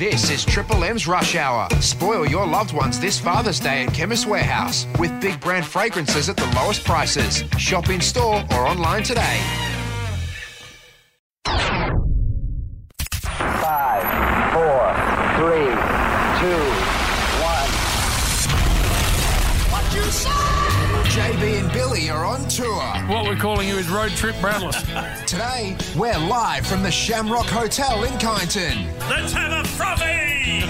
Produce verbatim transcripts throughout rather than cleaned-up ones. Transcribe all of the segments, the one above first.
This is Triple M's Rush Hour. Spoil your loved ones this Father's Day at Chemist Warehouse with big brand fragrances at the lowest prices. Shop in store or online today. Five, four, three, two, one. What you say? J B and Billy are on tour. What we're calling you is Road Trip Brownless. Today, we're live from the Shamrock Hotel in Kyneton. Let's have a frothy!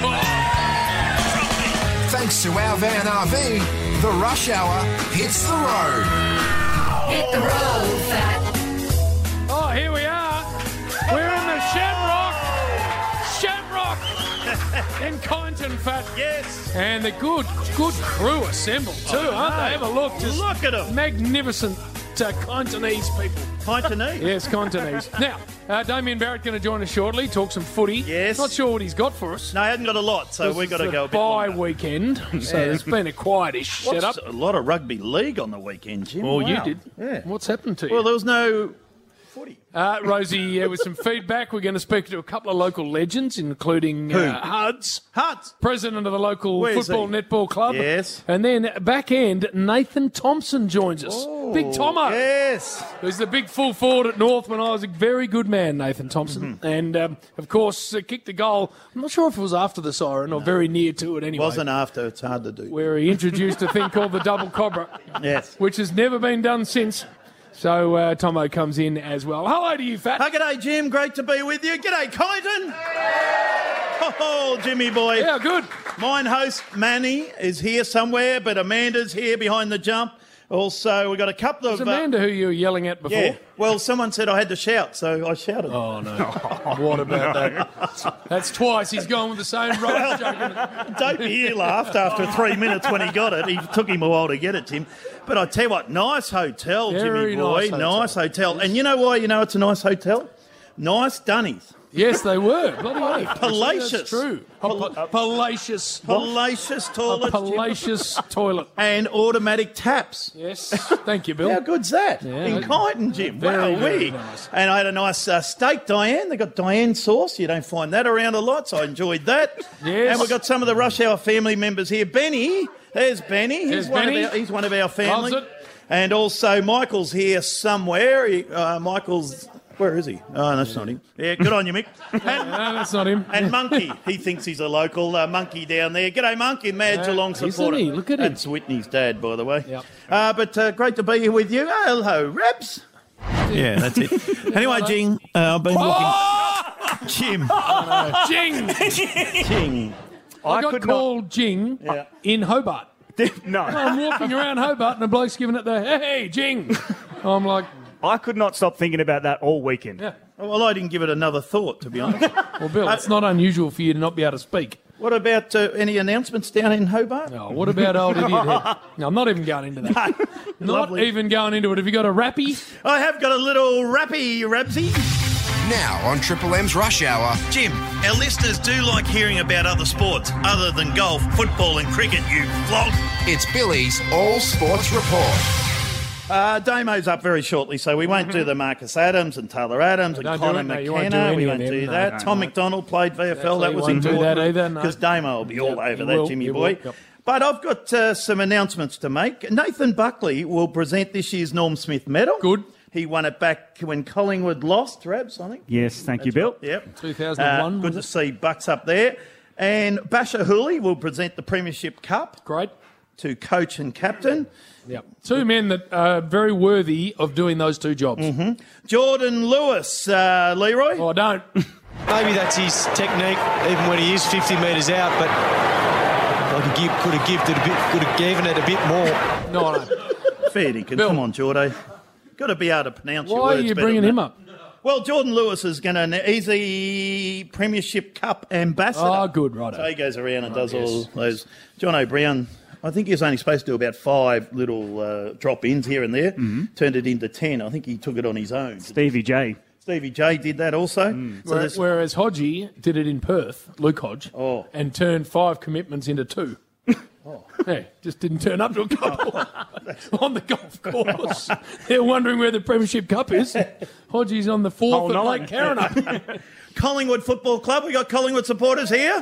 Thanks to our van R V, the Rush Hour hits the road. Hit the road, fat. Oh, here we are. We're in the Shamrock. Shamrock in Kyneton, Fat. Yes. And the good, good crew assembled too, Oh, aren't they? no. Have a look. Just Look at 'em. Magnificent uh, Kynetonese people. Kynetonese? Yes, Kynetonese. Now, uh, Damien Barrett going to join us shortly, talk some footy. Yes. Not sure what he's got for us. No, he hasn't got a lot, so This we've is got to the go a bit bye longer. weekend, so it's been a quietish What's setup. a lot of rugby league on the weekend, Jim. Well, you Wow. did. Yeah. What's happened to you? Well, there was no footy. Uh, Rosie, uh, with some feedback, we're going to speak to a couple of local legends, including Who? uh, Huds, Huts. president of the local Where is football he? netball club. Yes. And then back end, Nathan Thompson joins us. Big Tomo. Yes. Who's the big full forward at North when I was a very good man, Nathan Thompson. Mm-hmm. And, um, of course, uh, kicked the goal. I'm not sure if it was after the siren or very near to it anyway. Wasn't after. It's hard to do. Where he introduced a thing called the double cobra, Yes. which has never been done since. So uh, Tomo comes in as well. Hello to you, Fat. Hi, g'day, Jim. Great to be with you. G'day, Kyneton. Oh, Jimmy boy. Yeah, good. Mine host, Manny, is here somewhere, but Amanda's here behind the jump. Also, we've got a couple of... It's Amanda who you were yelling at uh, before. yeah. Well, someone said I had to shout, so I shouted. Oh, no. What about that? That's twice he's gone with the same rubbish joke. Don't he laughed after three minutes when he got it. He took him a while to get it, Tim. But I tell you what, nice hotel, Very Jimmy boy. nice hotel. Nice hotel. And you know why you know it's a nice hotel? Nice dunnies. Yes, they were. Bloody hell. Palatious. That's true. A pa- Palatious. Palatious A toilets. Jim. palatious toilet. And automatic taps. Yes. Thank you, Bill. How good's that? Yeah, In Kyneton, Jim. very, wow, very wee. nice. And I had a nice uh, steak, Diane. They got Diane sauce. You don't find that around a lot, so I enjoyed that. Yes. And we've got some of the Rush Hour family members here. Benny. There's Benny. He's, There's one, Benny. Of our, he's one of our family. Loves it. And also Michael's here somewhere. He, uh, Michael's... Where is he? Oh, that's not him. Yeah, good on you, Mick. And, No, that's not him. and Monkey, he thinks he's a local uh, Monkey down there. G'day, Monkey, mad Yeah, Geelong isn't supporter. he? Look at him. That's Whitney's dad, by the way. Yep. Uh, but uh, great to be here with you. Oh, hello, Rabs. Yeah, that's it. Anyway, Jing, uh, I've been looking... Jim. Jing! Jing. I got called Jing Yeah. in Hobart. No, I'm walking around Hobart and a bloke's giving it the, hey, Jing. I'm like, I could not stop thinking about that all weekend. yeah. Well, I didn't give it another thought, to be honest. Well, Bill, it's not unusual for you to not be able to speak. What about uh, any announcements down in Hobart? No, what about old idiot head? No, I'm not even going into that. Not Lovely. even going into it. Have you got a rappy? I have got a little rappy, Rabsy. Now on Triple M's Rush Hour, Jim, our listeners do like hearing about other sports other than golf, football and cricket, you flog. it's Billy's All Sports Report. Uh, Damo's up very shortly, so we won't do the Marcus Adams and Taylor Adams and Don't do Connor it, no, you won't do McKenna. any We of won't them, do no, that. no, Tom no. McDonald played V F L. Exactly, That you was won't do important. that either, no. Because Damo will be all Yep, over you that, will, Jimmy you boy. will, yep. But I've got uh, some announcements to make. Nathan Buckley will present this year's Norm Smith Medal. Good. He won it back when Collingwood lost, Rabs, I think. Yes, thank you, Bill. Yep. two thousand one, Uh, good to was see Bucks up there. And Basher Hooley will present the Premiership Cup Great. to coach and captain. Yep. Two men that are very worthy of doing those two jobs. Jordan Lewis, uh, Leroy. Oh, don't. Maybe that's his technique, even when he is fifty metres out, but I could, give, could have given it a bit, could have given it a bit more. No, no. Fair dinkum. Bill. Come on, Jordo. Got to be able to pronounce your Why words are you better bringing than him that. up? Well, Jordan Lewis is going to... He's the Premiership Cup ambassador. Oh, good, right. So he goes around and does yes, all those... John O'Brien, I think he was only supposed to do about five little uh, drop-ins here and there. Turned it into ten. I think he took it on his own. Stevie J. Stevie J did that also. So Where- there's- Whereas Hodgie did it in Perth, Luke Hodge, Oh. and turned five commitments into two. Oh. Yeah, just didn't turn up to a couple on the golf course. They're wondering where the Premiership Cup is. Hodgie's on the fourth Hole at nine. Lake Carina. Collingwood Football Club. We got Collingwood supporters here.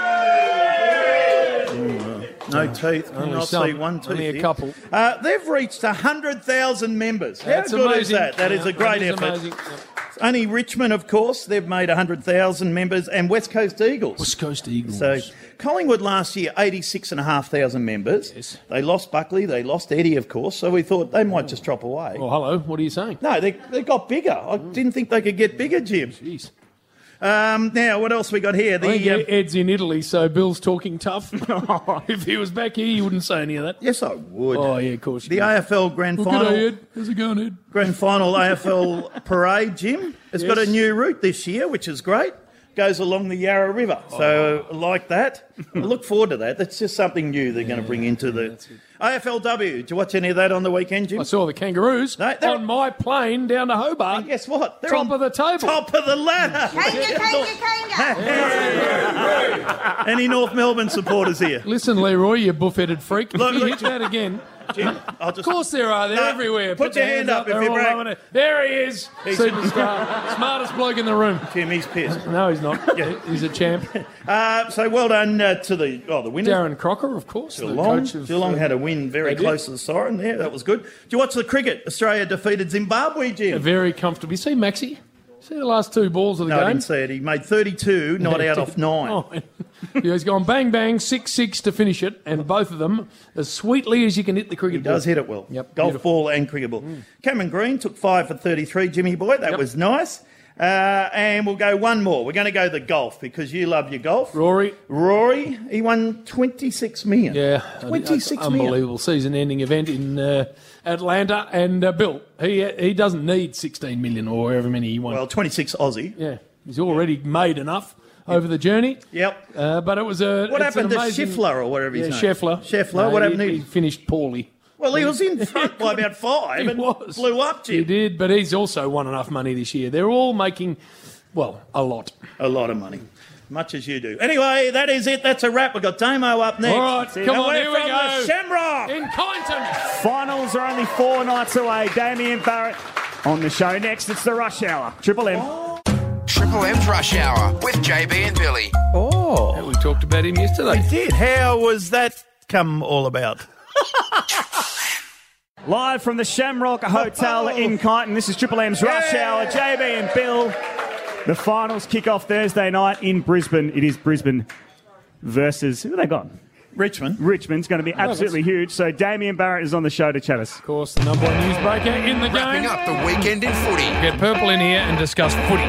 No teeth. Can Only I some. see one tooth Only a here? couple. Uh, they've reached one hundred thousand members. How That's good amazing. is that? That is Yeah, a great that is effort. amazing. Yeah. Only Richmond, of course, they've made one hundred thousand members, and West Coast Eagles. West Coast Eagles. So Collingwood last year, eighty-six thousand five hundred members. Yes. They lost Buckley, they lost Eddie, of course, so we thought they might just drop away. Well, hello. What are you saying? No, they, they got bigger. I didn't think they could get bigger, Jim. Jeez. Um, now, what else we got here? I think The, um, Ed's in Italy, so Bill's talking tough. If he was back here, he wouldn't say any of that. yes, I would. Oh, yeah, of course. you The can. A F L Grand Well, Final. g'day, Ed. How's it going, Ed? Grand Final A F L parade, Jim, has got a Yes. new route this year, which is great. Goes along the Yarra River. So, like that. I look forward to that. That's just something new they're going to bring into the A F L W. Did you watch any of that on the weekend, Jim? I saw the Kangaroos No, they're- on my plane down to Hobart. And guess what? They're Top on of the table. Top of the ladder. Kanga, kanga, kanga. Any North Melbourne supporters here? Listen, Leroy, you buff-headed freak. If Look, you look, hit that again... Jim, I'll Of just... course there are. They're No, everywhere. put your their hand hands up if They're you all brag. loving it. There he is. Superstar. Smartest bloke in the room. Jim, he's pissed. No, he's not. He's a champ. Uh, so well done uh, to the oh the winners. Darren Crocker, of course. the Geelong, coach of, Geelong uh, had a win very they did. close to the siren there. That was good. Did you watch the cricket? Australia defeated Zimbabwe, Jim. Very comfortable. You see Maxi? See the last two balls of the No, I game? didn't see it. He made thirty-two, not out off nine. Oh, yeah, he's gone bang, bang, six, six to finish it, and both of them as sweetly as you can hit the cricket He ball. does hit it well. Yep, Golf beautiful. ball and cricket ball. Cameron Green took five for thirty-three, Jimmy boy. That Yep. was nice. Uh, and we'll go one more. We're going to go the golf because you love your golf. Rory. Rory, he won twenty-six million. Yeah. twenty-six that's million. unbelievable season-ending event in uh, Atlanta. And uh, Bill, he he doesn't need sixteen million or however many he won. Well, twenty-six Aussie. yeah, he's already made enough over the journey. Yep. Uh, but it was a. What it's an happened to amazing- Schiffler or whatever his Yeah, name? Scheffler. Scheffler. No, what he, happened to he him? finished poorly. Well, he was in front by about five He and was. blew up, He Jim. did, but he's also won enough money this year. They're all making, well, a lot. A lot of money. Much as you do. Anyway, that is it. That's a wrap. We've got Damo up next. All right, come And on, we're here we from go. the Shamrock. In Kyneton. Finals are only four nights away. Damien Barrett on the show. Next, it's the Rush Hour. Triple M. Triple M's Rush Hour with J B and Billy. Yeah, we talked about him yesterday. Did. How was that come all about? Live from the Shamrock Hotel Oh. in Kyneton. This is Triple M's Rush Yeah. Hour. J B and Bill. The finals kick off Thursday night in Brisbane. It is Brisbane versus... Who have they got? Richmond. Richmond's going to be absolutely huge. So Damien Barrett is on the show to chat us. Of course, the number one newsbreaker in the Wrapping game. up the weekend in footy. Get Purple in here and discuss footy.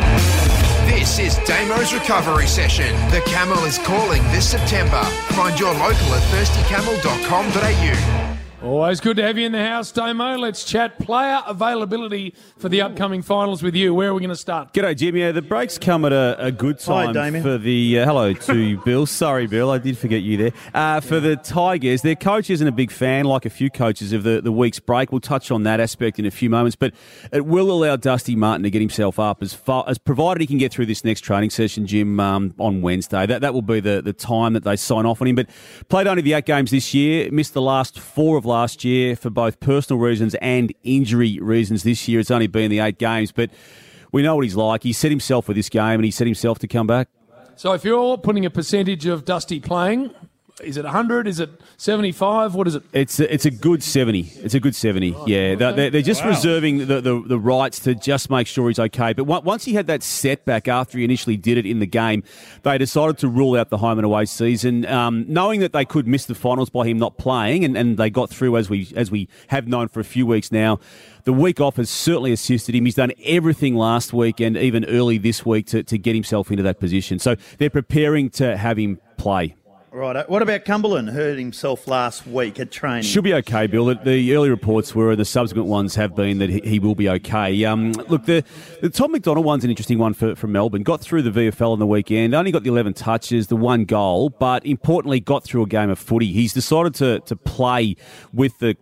This is Damo's Recovery Session. The Camel is calling this September. Find your local at thirsty camel dot com dot a u. Always good to have you in the house, Damo. Let's chat player availability for the upcoming finals with you. Where are we going to start? G'day, Jim. Yeah, the breaks come at a, a good Hi, time Damien. for the... Uh, hello to Bill. Sorry, Bill. I did forget you there. Uh, for the Tigers, their coach isn't a big fan, like a few coaches, of the, the week's break. We'll touch on that aspect in a few moments, but it will allow Dusty Martin to get himself up as far as provided he can get through this next training session, Jim, um, on Wednesday. That that will be the, the time that they sign off on him. But played only the eight games this year, missed the last four of last year for both personal reasons and injury reasons this year. It's only been the eight games, but we know what he's like. He set himself for this game, and he set himself to come back. So if you're putting a percentage of Dusty playing, is it one hundred? Is it seventy-five? What is it? It's a, it's a good seventy. It's a good seventy. Yeah, they're, they're they're just reserving the, the, the rights to just make sure he's okay. But on- once he had that setback after he initially did it in the game, they decided to rule out the home and away season, um, knowing that they could miss the finals by him not playing, and, and they got through as we as we have known for a few weeks now. The week off has certainly assisted him. He's done everything last week and even early this week to, to get himself into that position. So they're preparing to have him play. Right. What about Cumberland? Hurt himself last week at training. Should be okay, Bill. The, the early reports were, and the subsequent ones have been, that he, he will be okay. Um, look, the, the Tom McDonald one's an interesting one for, for Melbourne. Got through the V F L on the weekend, only got the eleven touches, the one goal, but importantly got through a game of footy. He's decided to, to play with the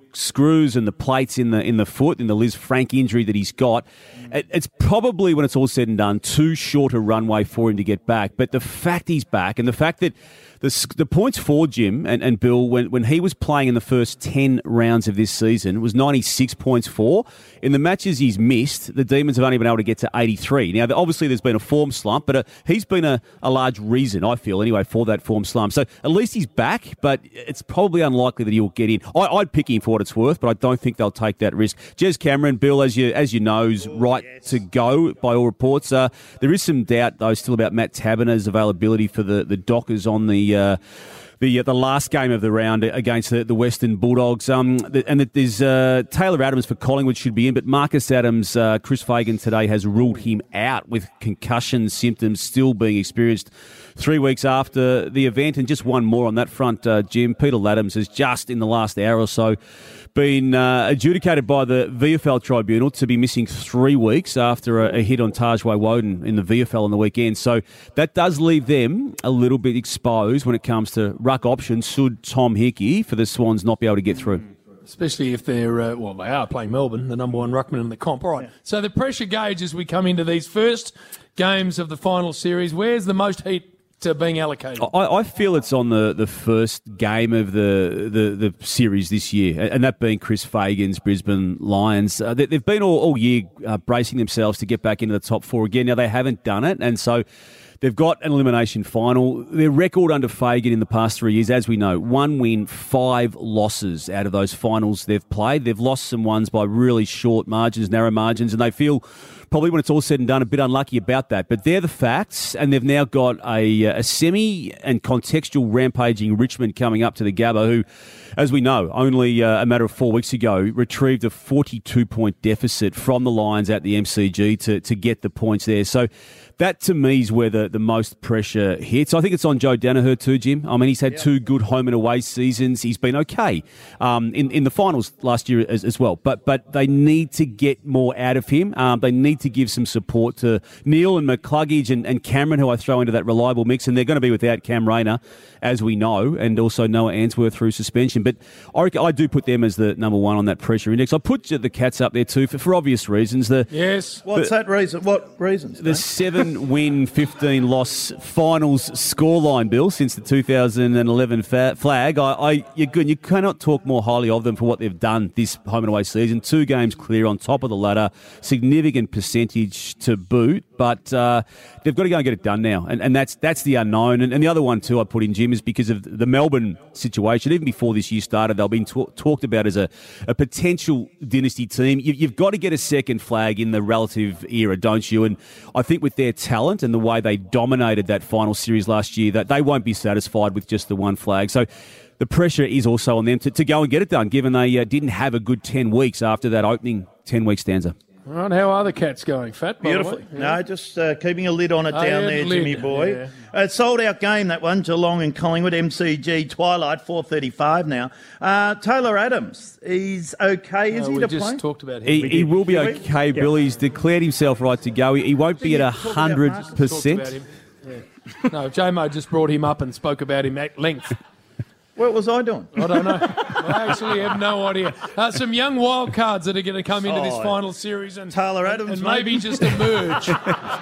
screws and the plates in the in the foot, in the Liz Frank injury that he's got, it, it's probably, when it's all said and done, too short a runway for him to get back. But the fact he's back and the fact that the, the points for Jim and, and Bill, when, when he was playing in the first ten rounds of this season, was ninety-six points for. In the matches he's missed, the Demons have only been able to get to eighty-three. Now, obviously, there's been a form slump, but uh, he's been a, a large reason, I feel, anyway, for that form slump. So at least he's back, but it's probably unlikely that he'll get in. I, I'd pick him for what it's worth, but I don't think they'll take that risk. Jez Cameron, Bill, as you as you know, is right yes. to go by all reports. Uh, there is some doubt, though, still about Matt Taberner's availability for the, the Dockers on the... Uh, The uh, the last game of the round against the, the Western Bulldogs. Um, the, and the, there's uh, Taylor Adams for Collingwood should be in, but Marcus Adams, uh, Chris Fagan today has ruled him out with concussion symptoms still being experienced three weeks after the event. And just one more on that front, uh, Jim. Peter Laddams has just in the last hour or so been uh, adjudicated by the V F L Tribunal to be missing three weeks after a, a hit on Tajway Woden in the V F L on the weekend. So that does leave them a little bit exposed when it comes to ruck options should Tom Hickey for the Swans not be able to get through. Especially if they're, uh, well, they are playing Melbourne, the number one ruckman in the comp. All right, yeah. So the pressure gauge as we come into these first games of the final series, where's the most heat to being allocated? I, I feel it's on the, the first game of the, the, the series this year, and that being Chris Fagan's Brisbane Lions. Uh, they, they've been all, all year uh, bracing themselves to get back into the top four again. Now, they haven't done it, and so they've got an elimination final. Their record under Fagan in the past three years, as we know, one win, five losses out of those finals they've played. They've lost some ones by really short margins, narrow margins, and they feel probably when it's all said and done a bit unlucky about that. But they're the facts, and they've now got a, a semi and contextual rampaging Richmond coming up to the Gabba, who, as we know, only uh, a matter of four weeks ago retrieved a forty-two point deficit from the Lions at the M C G to, to get the points there. So that, to me, is where the, the most pressure hits. I think it's on Joe Danaher too, Jim. I mean, he's had yeah. two good home and away seasons. He's been okay um, in, in the finals last year as, as well. But but they need to get more out of him. Um, they need to give some support to Neil and McCluggage and, and Cameron, who I throw into that reliable mix. And they're going to be without Cam Rayner, as we know, and also Noah Answorth through suspension. But I, reckon, I do put them as the number one on that pressure index. I put the Cats up there too for, for obvious reasons. The, yes. What's the, that reason? What reasons? The seven win, fifteen loss finals scoreline, Bill, since the two thousand eleven fa- flag. I, I, you're good. You cannot talk more highly of them for what they've done this home and away season. Two games clear on top of the ladder, significant percentage to boot, but uh, they've got to go and get it done now, and, and that's that's the unknown. And, and the other one too I put in, Jim, is because of the Melbourne situation. Even before this year started, they've been t- talked about as a, a potential dynasty team. You, you've got to get a second flag in the relative era, don't you? And I think with their talent and the way they dominated that final series last year, that they won't be satisfied with just the one flag. So the pressure is also on them to, to go and get it done, given they uh, didn't have a good ten weeks after that opening ten-week stanza. All right, how are the Cats going, Fat? Beautifully. Yeah. No, just uh, keeping a lid on it Oh, down yeah, there, lid. Jimmy boy. Yeah. Uh, sold out game, that one, Geelong and Collingwood, M C G Twilight, four thirty-five now. Uh, Taylor Adams, he's okay, is Oh, he we to just play? talked about him. He, he will be Did we? okay, Yeah. Bill. He's declared himself right to go. He, he won't be at you one talk about hundred Marcus? Talked about percent. him. Yeah. No, J-Mo just brought him up and spoke about him at length. What was I doing? I don't know. I actually have no idea. Uh, some young wild cards that are going to come into this Oh, final series and, Taylor and, Adams, and maybe maybe? just emerge.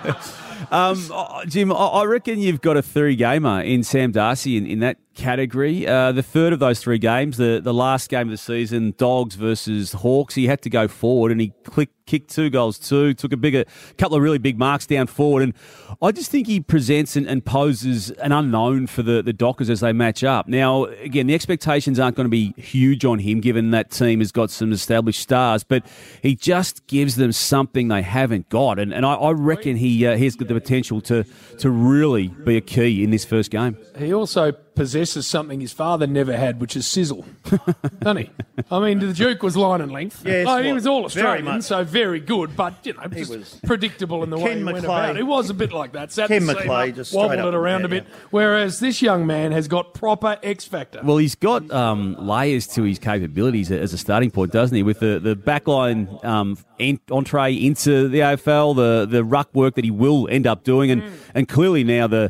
Um, oh, Jim, I- I reckon you've got a three-gamer in Sam Darcy in, in that category. Uh, the third of those three games, the, the last game of the season, Dogs versus Hawks, he had to go forward and he clicked, kicked two goals too, took a bigger, couple of really big marks down forward. And I just think he presents and, and poses an unknown for the, the Dockers as they match up. Now, again, the expectations aren't going to be huge on him given that team has got some established stars, but he just gives them something they haven't got. And, and I, I reckon he uh, he's got the potential to, to really be a key in this first game. He also possesses something his father never had, which is sizzle, doesn't he? I mean, the Duke was line and length. Yes, oh, he well, was all very Australian, much. so very good, but, you know, just was- predictable in the way Ken he went McClay. about. It was a bit like that. Sat Ken the seam McClay up, just straight wobbled up it around and a down, bit, whereas this young man has got proper X factor. Well, he's got um, layers to his capabilities as a starting point, doesn't he? With the, the backline um, en- entree into the A F L, the, the ruck work that he will end up doing, and, mm. and clearly now the, the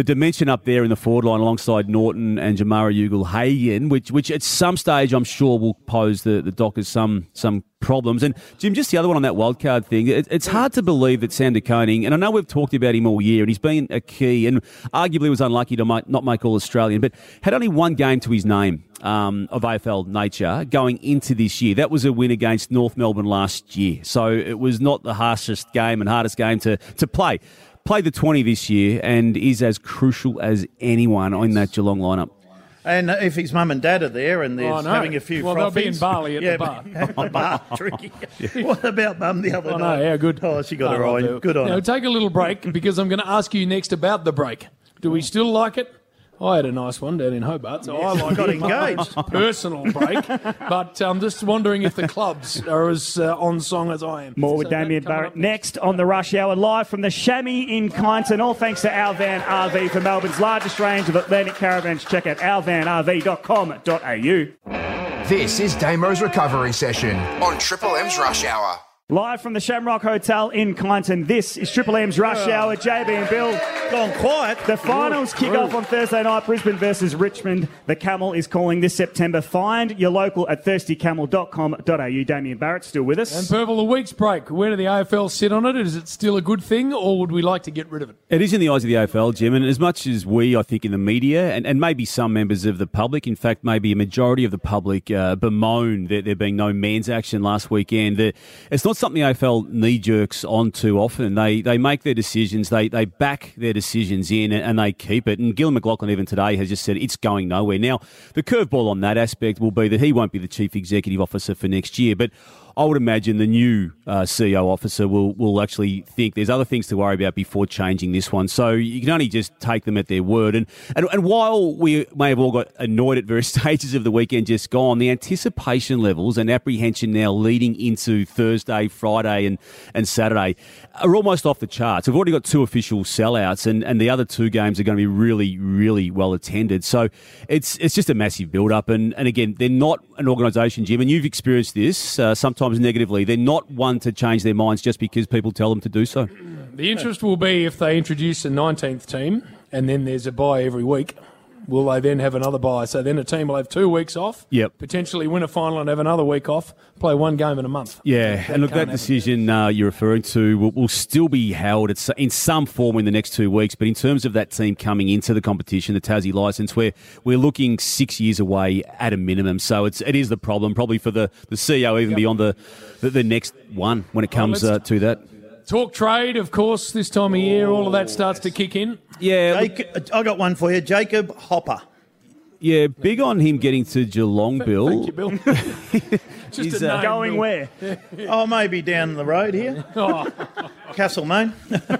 the dimension up there in the forward line alongside Norton and Jamara Ugle-Hagan, which which at some stage I'm sure will pose the, the Dockers some some problems. And Jim, just the other one on that wildcard thing, it, it's hard to believe that Sam De Koning, and I know we've talked about him all year, and he's been a key, and arguably was unlucky to make, not make All-Australian, but had only one game to his name um, of A F L nature going into this year. That was a win against North Melbourne last year. So it was not the harshest game and hardest game to, to play. Played the twenty this year and is as crucial as anyone in that Geelong lineup. And if his mum and dad are there and there's Oh, no. having a few Well, frothies... they'll be in Bali at yeah, the bar. At the bar, tricky. What about Mum the other I night? know, how good. Oh, she got Oh, her well, eye. do- Good on Now, her. take a little break because I'm going to ask you next about the break. Do we still like it? I had a nice one down in Hobart, so I like got it. engaged. Personal break, but I'm just wondering if the clubs are as uh, on song as I am. More with So that Damien coming Barrett up next on the Rush Hour, live from the Chamois in Kyneton. All thanks to Alvan R V for Melbourne's largest range of Atlantic caravans. Check out alvan r v dot com dot a u. This is Damo's Recovery Session on Triple M's Rush Hour. Live from the Shamrock Hotel in Kyneton, this is Triple M's Rush Hour. J B and Bill. Gone quiet. The finals kick off on Thursday night, Brisbane versus Richmond. The Camel is calling this September. Find your local at thirsty camel dot com dot a u. Damien Barrett still with us. And Purple, the week's break. Where do the A F L sit on it? Is it still a good thing, or would we like to get rid of it? It is in the eyes of the A F L, Jim, and as much as we, I think, in the media, and, and maybe some members of the public, in fact, maybe a majority of the public, uh, bemoan that there being no man's action last weekend, that it's not something the A F L knee-jerks on too often. They they make their decisions, they they back their decisions in, and they keep it. And Gillon McLachlan even today has just said it's going nowhere. Now, the curveball on that aspect will be that he won't be the chief executive officer for next year, but I would imagine the new uh, C E O officer will, will actually think there's other things to worry about before changing this one. So you can only just take them at their word. And, and, and while we may have all got annoyed at various stages of the weekend just gone, the anticipation levels and apprehension now leading into Thursday, Friday and, and Saturday are almost off the charts. We've already got two official sellouts, and, and the other two games are going to be really, really well attended. So it's it's just a massive build-up. And, and again, they're not an organisation, Jim, and you've experienced this uh, sometimes negatively. They're not one to change their minds just because people tell them to do so. The interest will be if they introduce a nineteenth team and then there's a bye every week. Will they then have another bye? So then a team will have two weeks off, Yep. potentially win a final and have another week off, play one game in a month. Yeah, That and look, can't that happen. decision uh, you're referring to will, will still be held at, s- in some form in the next two weeks. But in terms of that team coming into the competition, the Tassie licence, we're, we're looking six years away at a minimum. So it's, it is the problem, probably for the, the C E O, even Yep. beyond the, the, the next one when it comes let's- uh, to that. Talk trade, of course, this time of year, all of that starts to kick in. Yeah, look, Jacob, I got one for you. Jacob Hopper. yeah, big on him getting to Geelong, Bill. Thank you, Bill. Just He's, a uh, name, Going Bill. where? Oh, maybe down the road here. Oh, Castlemaine.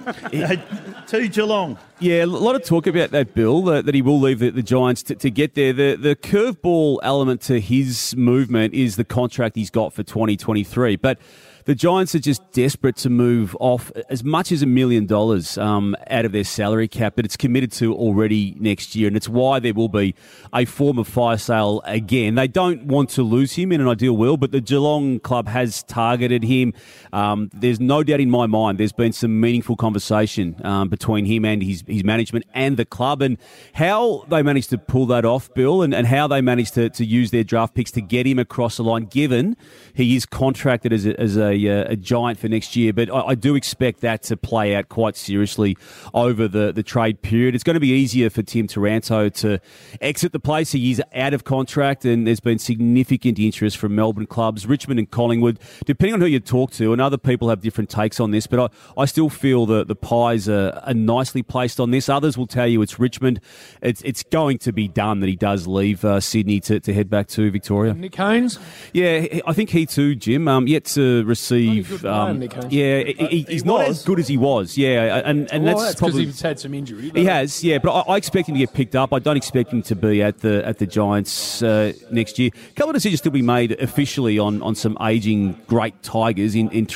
to Geelong. Yeah, a lot of talk about that, Bill, that, that he will leave the, the Giants to, to get there. The the curveball element to his movement is the contract he's got for twenty twenty-three. But the Giants are just desperate to move off as much as a million dollars um, out of their salary cap that it's committed to already next year. And it's why there will be a form of fire sale again. They don't want to lose him in an ideal world, but the Geelong club has targeted him. Um, there's no doubt in my mind there's been some meaningful conversation um, between him and his, his management and the club, and how they managed to pull that off, Bill, and, and how they managed to, to use their draft picks to get him across the line, given he is contracted as a, as a, uh, a Giant for next year. But I, I do expect that to play out quite seriously over the, the trade period. It's going to be easier for Tim Taranto to exit the place. He is out of contract, and there's been significant interest from Melbourne clubs, Richmond and Collingwood, depending on who you talk to, and other people have different takes on this, but I, I still feel that the pies are, are nicely placed on this. Others will tell you it's Richmond. It's it's going to be done that he does leave uh, Sydney to, to head back to Victoria. Nick Haynes. Yeah, I think he too, Jim, um, yet to receive... Not a good player, Um, Nick Haynes. yeah, he, he- he's not was. as good as he was, yeah, and, and Well, that's, that's because probably... he's had some injury. He has, yeah, but I, I expect him to get picked up. I don't expect him to be at the at the Giants uh, next year. A couple of decisions to be made officially on, on some ageing great Tigers in, in Trent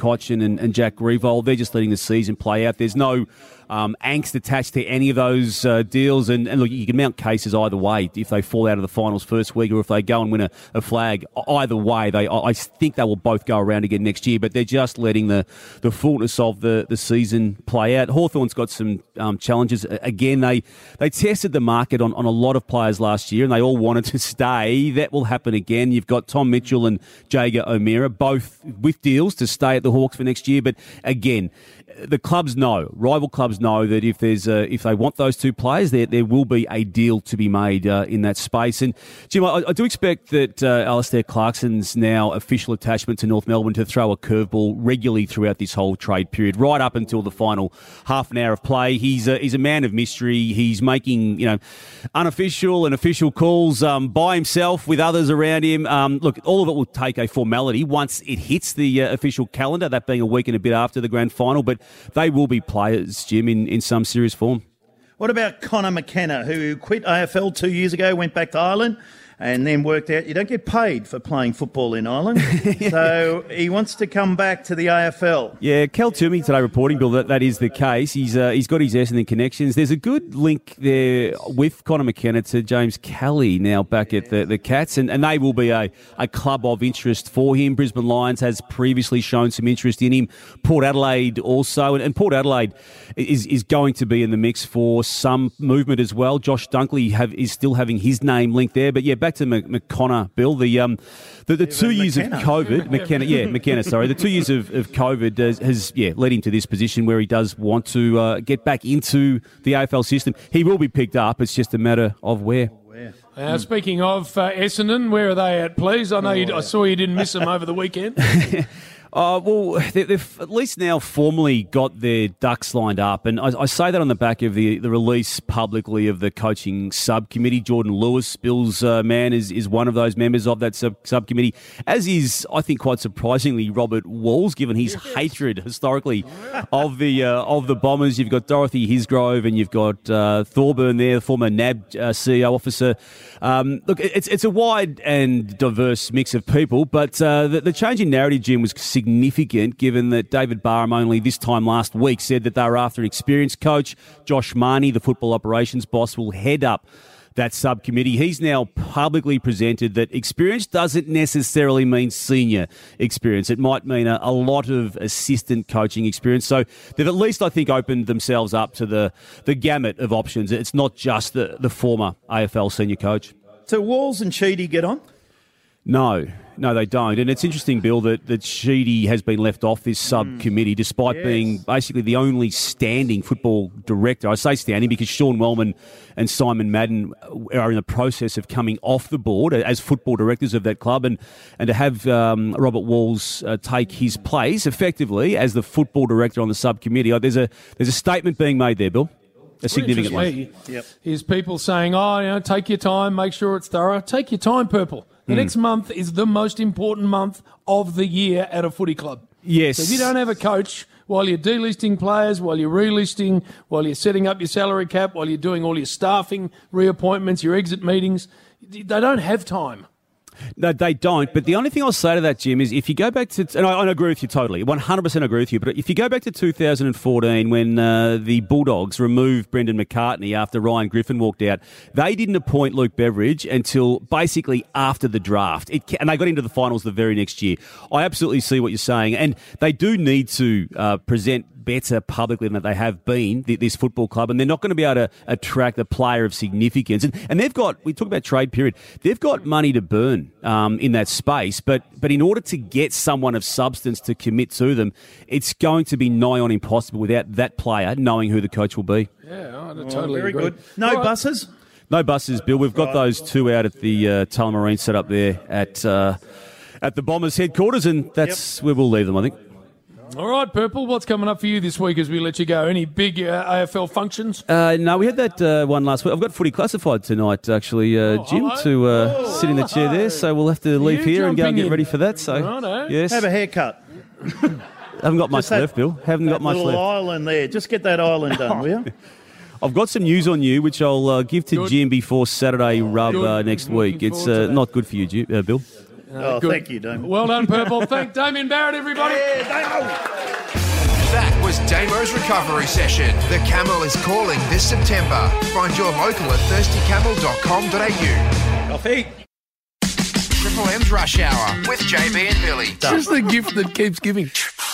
Cotchin and, and Jack Grievold. They're just letting the season play out. There's no um, angst attached to any of those uh, deals. And, and look, you can mount cases either way if they fall out of the finals first week or if they go and win a, a flag. Either way, they I think they will both go around again next year. But they're just letting the, the fullness of the, the season play out. Hawthorn's got some um, challenges. Again, they they tested the market on, on a lot of players last year and they all wanted to stay. That will happen again. You've got Tom Mitchell and Jager O'Meara, both with deals to stay at the Hawks for next year. But again, the clubs know, rival clubs know that if there's a, if they want those two players, there there will be a deal to be made uh, in that space. And Jim, I, I do expect that uh, Alistair Clarkson's now official attachment to North Melbourne to throw a curveball regularly throughout this whole trade period, right up until the final half an hour of play. He's a, he's a man of mystery. He's making you know unofficial and official calls um, by himself with others around him. Um, look, all of it will take a formality once it hits the uh, official calendar, that being a week and a bit after the grand final. But they will be players, Jim, in, in some serious form. What about Connor McKenna, who quit A F L two years ago, went back to Ireland, and then worked out you don't get paid for playing football in Ireland. yeah. So he wants to come back to the A F L. Yeah, Kel Toomey today reporting, Bill, that that is the case. He's uh, he's got his Essendon connections. There's a good link there with Connor McKenna to James Kelly now back at the, the Cats, and, and they will be a, a club of interest for him. Brisbane Lions has previously shown some interest in him. Port Adelaide also, and, and Port Adelaide is is going to be in the mix for some movement as well. Josh Dunkley have, is still having his name linked there, but yeah, back to McConnor, Bill. The um, the, the two years McKenna. of COVID, McKenna, yeah, McKenna. Sorry, the two years of, of COVID has, has yeah led him to this position where he does want to uh, get back into the A F L system. He will be picked up. It's just a matter of where. Uh, speaking of uh, Essendon, where are they at, please? I know Oh, you, yeah. I saw you didn't miss them over the weekend. Uh, well, they, they've at least now formally got their ducks lined up. And I, I say that on the back of the, the release publicly of the coaching subcommittee. Jordan Lewis, Bill's uh, man, is, is one of those members of that sub- subcommittee, as is, I think, quite surprisingly, Robert Walls, given his yes. hatred historically of the uh, of the Bombers. You've got Dorothy Hisgrove and you've got uh, Thorburn there, the former N A B uh, C E O officer. Um, look, it's it's a wide and diverse mix of people, but uh, the, the change in narrative, Jim, was significant given that David Barham only this time last week said that they were after an experienced coach. Josh Marnie, the football operations boss, will head up that subcommittee. He's now publicly presented that experience doesn't necessarily mean senior experience. It might mean a, a lot of assistant coaching experience. So they've at least, I think, opened themselves up to the, the gamut of options. It's not just the, the former A F L senior coach. So Walls and Sheedy get on? No, no, they don't. And it's interesting, Bill, that, that Sheedy has been left off this subcommittee despite Yes. being basically the only standing football director. I say standing because Sean Wellman and Simon Madden are in the process of coming off the board as football directors of that club, and, and to have um, Robert Walls uh, take his place effectively as the football director on the subcommittee. Oh, there's a there's a statement being made there, Bill. A significant one. Yep. Is people saying, oh, you know, take your time, make sure it's thorough. Take your time, Purple. The mm. next month is the most important month of the year at a footy club. Yes. So if you don't have a coach while you're delisting players, while you're relisting, while you're setting up your salary cap, while you're doing all your staffing, reappointments, your exit meetings, they don't have time. No, they don't. But the only thing I'll say to that, Jim, is if you go back to, and I, I agree with you totally, one hundred percent agree with you, but if you go back to two thousand fourteen when uh, the Bulldogs removed Brendan McCartney after Ryan Griffin walked out, they didn't appoint Luke Beveridge until basically after the draft. It, and they got into the finals the very next year. I absolutely see what you're saying. And they do need to uh, present better publicly than they have been, this football club, and they're not going to be able to attract a player of significance. And, and they've got, we talk about trade period, they've got money to burn um, in that space, but but in order to get someone of substance to commit to them, it's going to be nigh on impossible without that player knowing who the coach will be. Yeah, I Oh, totally very agree. good. No Right. buses? No buses, Bill. We've got those two out at the uh, Tullamarine set up there at uh, at the Bombers headquarters, and that's where we'll leave them, I think. All right, Purple, what's coming up for you this week as we let you go? Any big uh, A F L functions? Uh, no, we had that uh, one last week. I've got Footy Classified tonight, actually, uh, Oh, Jim, hello. to uh, Oh, sit in the chair there. So we'll have to leave You here and go and jumping get in. ready for that. So, Righto. yes, Have a haircut. haven't got much Just that- left, Bill. Haven't That got much little left. island there. Just get that island done, will you? I've got some news on you, which I'll uh, give to Good. Jim before Saturday rub Good. uh, next Looking week. It's forward to uh, that. not good for you, Jim, uh, Bill. Oh, good. thank you, Damon. Well done, Purple. Thank Damien Barrett, everybody. Yeah, Damo. That was Damo's recovery session. The Camel is calling this September. Find your local at thirsty camel dot com dot a u. Coffee. Triple M's Rush Hour with J B and Billy. It's just the gift that keeps giving.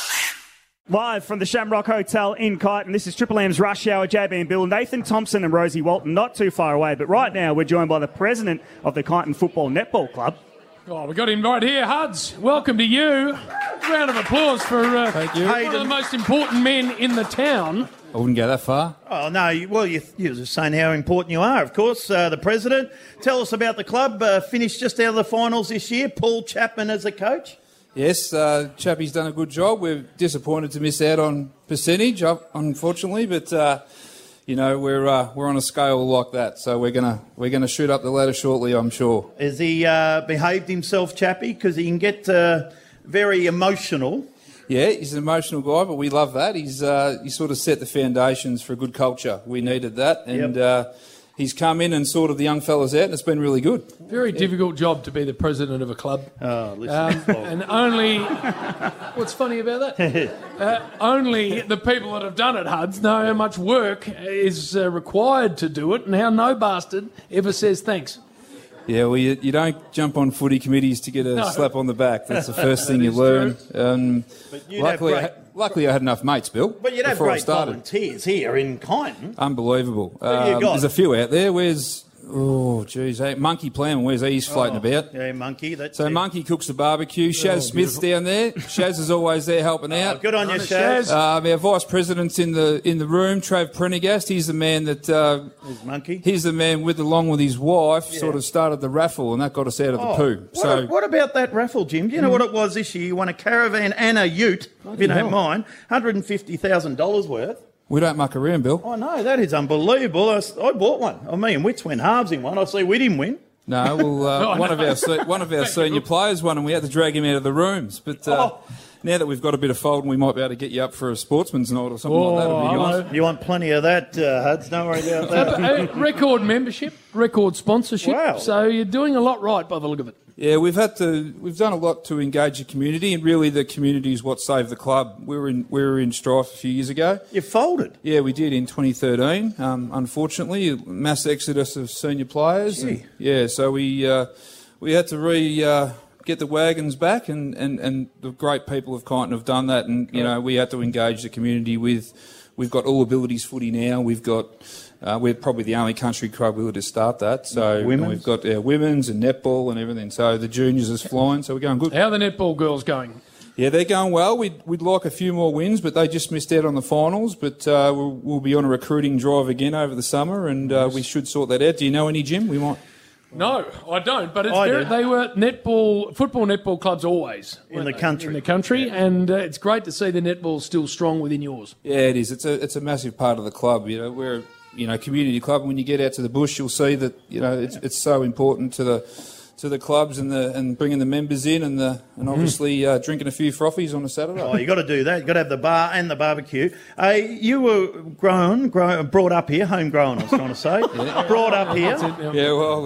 Live from the Shamrock Hotel in Kyneton, this is Triple M's Rush Hour. J B and Bill, Nathan Thompson and Rosie Walton, not too far away. But right now, we're joined by the president of the Kyneton Football Netball Club. Oh, we got him right here. Huds, welcome to you. Round of applause for uh, Thank you. one of the most important men in the town. I wouldn't go that far. Oh, no, you, well, you, you were saying how important you are, of course. Uh, the president, tell us about the club. Uh, finished just out of the finals this year. Paul Chapman as a coach. Yes, uh, Chappie's done a good job. We're disappointed to miss out on percentage, uh, unfortunately, but uh, you know we're uh, we're on a scale like that, so we're gonna we're gonna shoot up the ladder shortly, I'm sure. Has he uh, behaved himself, Chappie? Because he can get uh, very emotional. Yeah, he's an emotional guy, but we love that. He's uh, he sort of set the foundations for a good culture. We needed that, and Yep. uh, he's come in and sorted the young fellas out, and it's been really good. Very difficult job to be the president of a club. Oh, listen. Um, and only, what's funny about that? Uh, only the people that have done it, Huds, know how much work is uh, required to do it and how no bastard ever says thanks. Yeah, well, you, you don't jump on footy committees to get a No. slap on the back. That's the first thing That you is learn. Um, But you'd have luckily, I, great- ha- luckily, I had enough mates, Bill. But you'd have before I great started. volunteers here in Kyneton. Unbelievable. have you Um, got? there's a few out there. Where's, oh, geez, hey, Monkey Plan, where's he? He's floating about. Yeah, Monkey. That's So it. Monkey cooks the barbecue. Shaz Smith's down there. Shaz is always there helping Oh, out. good on you, Shaz. Shaz. Um, our vice president's in the in the room, Trav Prendergast. He's the man that uh, There's Monkey. he's the man with along with his wife sort of started the raffle, and that got us out of the Oh, poo. What, So what about that raffle, Jim? Do you know what it was this year? You won a caravan and a ute, if you don't mind, one hundred fifty thousand dollars worth. we don't muck around, Bill. Oh, no, that is unbelievable. I, s- I bought one. I mean, Wits went halves in one. I see we didn't win. No, well, uh, Oh, one no. of our se- one of our senior players won, and we had to drag him out of the rooms. But uh, Oh. now that we've got a bit of folding, we might be able to get you up for a sportsman's night or something like that. Oh, It'll be hello. nice. You want plenty of that, uh, Huds. Don't worry about that. Uh, record membership, record sponsorship. Wow. So you're doing a lot right by the look of it. Yeah, we've had to. We've done a lot to engage the community, and really, the community is what saved the club. We were in we were in strife a few years ago. You folded. Yeah, we did in twenty thirteen. Um, unfortunately, a mass exodus of senior players. And, Gee. yeah, so we uh, we had to re uh, get the wagons back, and, and, and the great people of Kyneton have done that. And you know, we had to engage the community with. We've got all abilities footy now. We've got. Uh, we're probably the only country club really to start that. So and Women's? we've got our women's and netball and everything. So the juniors is flying. So we're going good. How are the netball girls going? Yeah, they're going well. We'd, we'd like a few more wins, but they just missed out on the finals. But uh, we'll, we'll be on a recruiting drive again over the summer, and uh, we should sort that out. Do you know any, Jim? We might. No, I don't. But it's I very, do. they were netball, football netball clubs always In weren't the they? country. In the country, and uh, it's great to see the netball still strong within yours. Yeah, it is. It's a it's a massive part of the club. You know, we're you know community club. When you get out to the bush, you'll see that you know it's it's so important to the to the clubs and the and bringing the members in and the and obviously uh, drinking a few frothies on a Saturday. Oh, you got to do that. You got to have the bar and the barbecue. Uh, you were grown, grown, brought up here, homegrown. I was trying to say, brought up here. Yeah, well,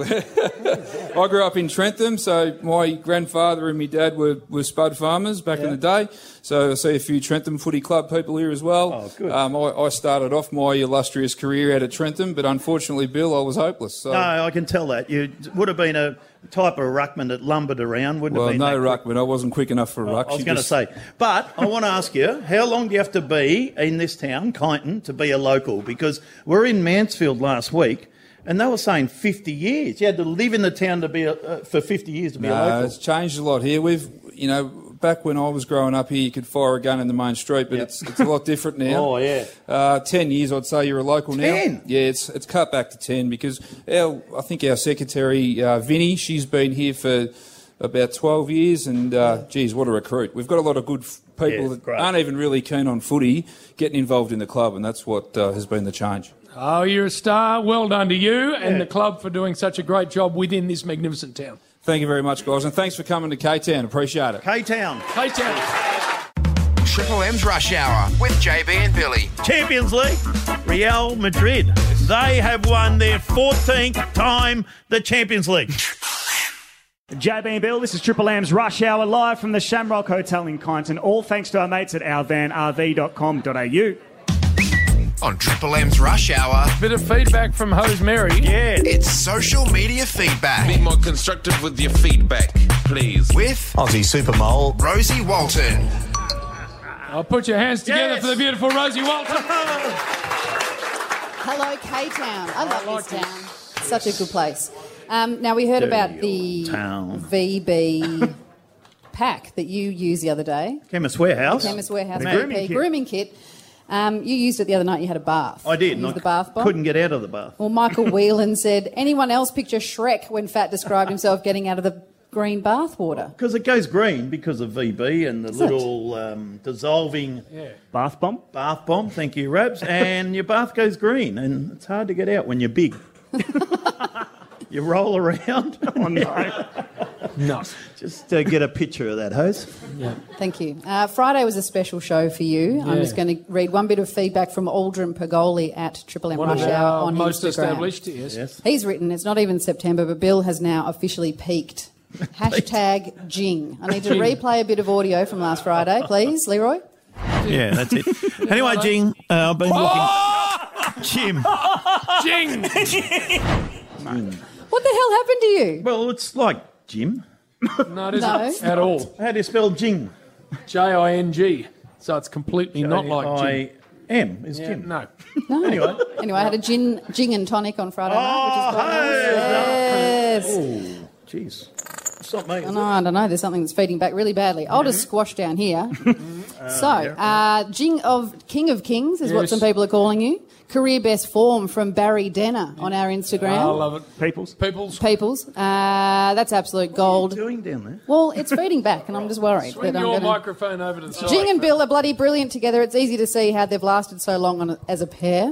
I grew up in Trentham, so my grandfather and my dad were, were spud farmers back in the day. So I see a few Trentham Footy Club people here as well. Oh, good. Um, I, I started off my illustrious career out at Trentham, but unfortunately, Bill, I was hopeless. So. No, I can tell that. You would have been a type of ruckman that lumbered around, wouldn't Well, have been no that quick. ruckman. I wasn't quick enough for a ruck. I was She going to just- say. But I want to ask you, how long do you have to be in this town, Kyneton, to be a local? Because we're in Mansfield last week, and they were saying fifty years. You had to live in the town to be a, uh, for fifty years to be a No, local. it's changed a lot here. We've, you know, back when I was growing up here, you could fire a gun in the main street, but Yep. it's it's a lot different now. Oh, yeah. Uh, ten years, I'd say you're a local now. ten? Yeah, it's it's cut back to ten because our, I think our secretary uh, Vinnie, she's been here for about twelve years, and uh, geez, what a recruit! We've got a lot of good f- people Yeah, that great. aren't even really keen on footy getting involved in the club, and that's what uh, has been the change. Oh, you're a star. Well done to you and Yeah. the club for doing such a great job within this magnificent town. Thank you very much, guys, and thanks for coming to K-Town. Appreciate it. K-Town. Hey, town. Triple M's Rush Hour with J B and Billy. Champions League, Real Madrid. They have won their fourteenth time the Champions League. J B and Bill, this is Triple M's Rush Hour live from the Shamrock Hotel in Kyneton. All thanks to our mates at our van r v dot com dot a u. On Triple M's Rush Hour, Bit of feedback from Hose Mary. Yeah. it's social media feedback Be more constructive with your feedback, please. with Aussie Supermole. Rosie Walton. I'll put your hands together Yes. for the beautiful Rosie Walton. Hello, K-Town. I love this town. Such a good place. Um, now, we heard Dirty about the old town. V B pack that you used the other day. Chemist Warehouse. Chemist Warehouse The V P grooming kit. grooming kit. Um, you used it the other night. You had a bath. I did. You and used I the bath bomb. couldn't get out of the bath. Well, Michael Whelan said, anyone else picture Shrek when Fat described himself getting out of the green bath water? Because it goes green because of V B and the Is little um, dissolving Bath bomb? bath bomb. Thank you, Rabs. And your bath goes green, and it's hard to get out when you're big. You roll around. Oh, no. No. Just uh, get a picture of that, Hose. Thank you. Uh, Friday was a special show for you. I'm Yeah. just going to read one bit of feedback from Aldrin Pagoli at Triple M One Rush of Hour our on most Instagram. established, yes. Yes. He's written, it's not even September, but Bill has now officially peaked. Hashtag Jing. I need to Jing. replay a bit of audio from last Friday, please, Leroy. Yeah, that's it. Anyway, Jing, uh, I've been looking. Jim. Jing! What the hell happened to you? Well, it's like Jim. No, it isn't No. at all. How do you spell Jing? J I N G. So it's completely not like Jing. I M is Yeah, Jim. no. No. Anyway. Anyway, I had a gin, gin and tonic on Friday night, Oh, which is quite nice. Yes. Oh, jeez. It's not me. I Is know, I don't know. There's something that's feeding back really badly. I'll just squash down here. so, uh, Jing of King of Kings is what Yes. some people are calling you. Career best form from Barry Denner on our Instagram. I love it. Peoples? Peoples. Peoples. Uh, that's absolute gold. What are you doing down there? Well, it's feeding back, and I'm just worried Swing that I'm your going to. microphone over to the side. Jing and Bill are bloody brilliant together. It's easy to see how they've lasted so long on a, as a pair.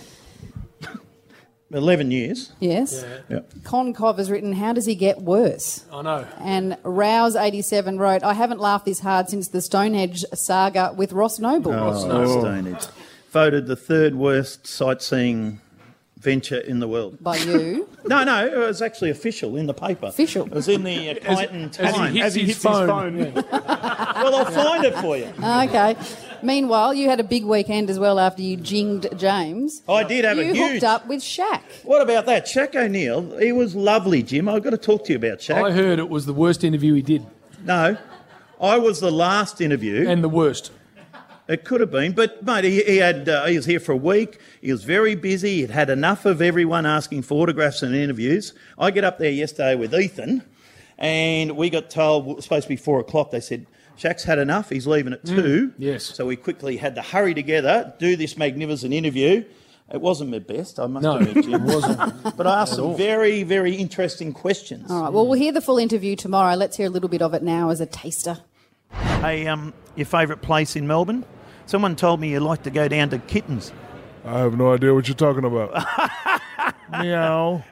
Eleven years. Yes. Yeah. Yep. Konkov has written, how does he get worse? I know. And Rouse eighty-seven wrote, I haven't laughed this hard since the Stonehenge saga with Ross Noble. Oh, Stonehenge. Voted the third worst sightseeing venture in the world. By you. No, no, it was actually official in the paper. Official. It was in the uh, Kyneton as he Times. hits As he his hits phone. his phone. Well, I'll find it for you. Okay. Meanwhile, you had a big weekend as well after you jinged James. I did have you a hooked huge... up with Shaq. What about that? Shaq O'Neal, he was lovely, Jim. I've got to talk to you about Shaq. I heard it was the worst interview he did. No, I was the last interview. And the worst. It could have been, but mate, he, he had uh, he was here for a week. He was very busy. He'd had enough of everyone asking for autographs and interviews. I get up there yesterday with Ethan, and we got told it was supposed to be four o'clock. They said Shaq's had enough. He's leaving at two. yes. So we quickly had to hurry together, do this magnificent interview. It wasn't my best, I must No, admit, Jim. it wasn't. But I asked At some all. very, very interesting questions. All right. Well, we'll hear the full interview tomorrow. Let's hear a little bit of it now as a taster. Hey, um, your favourite place in Melbourne? Someone told me you like to go down to Kittens. I have no idea what you're talking about. Meow.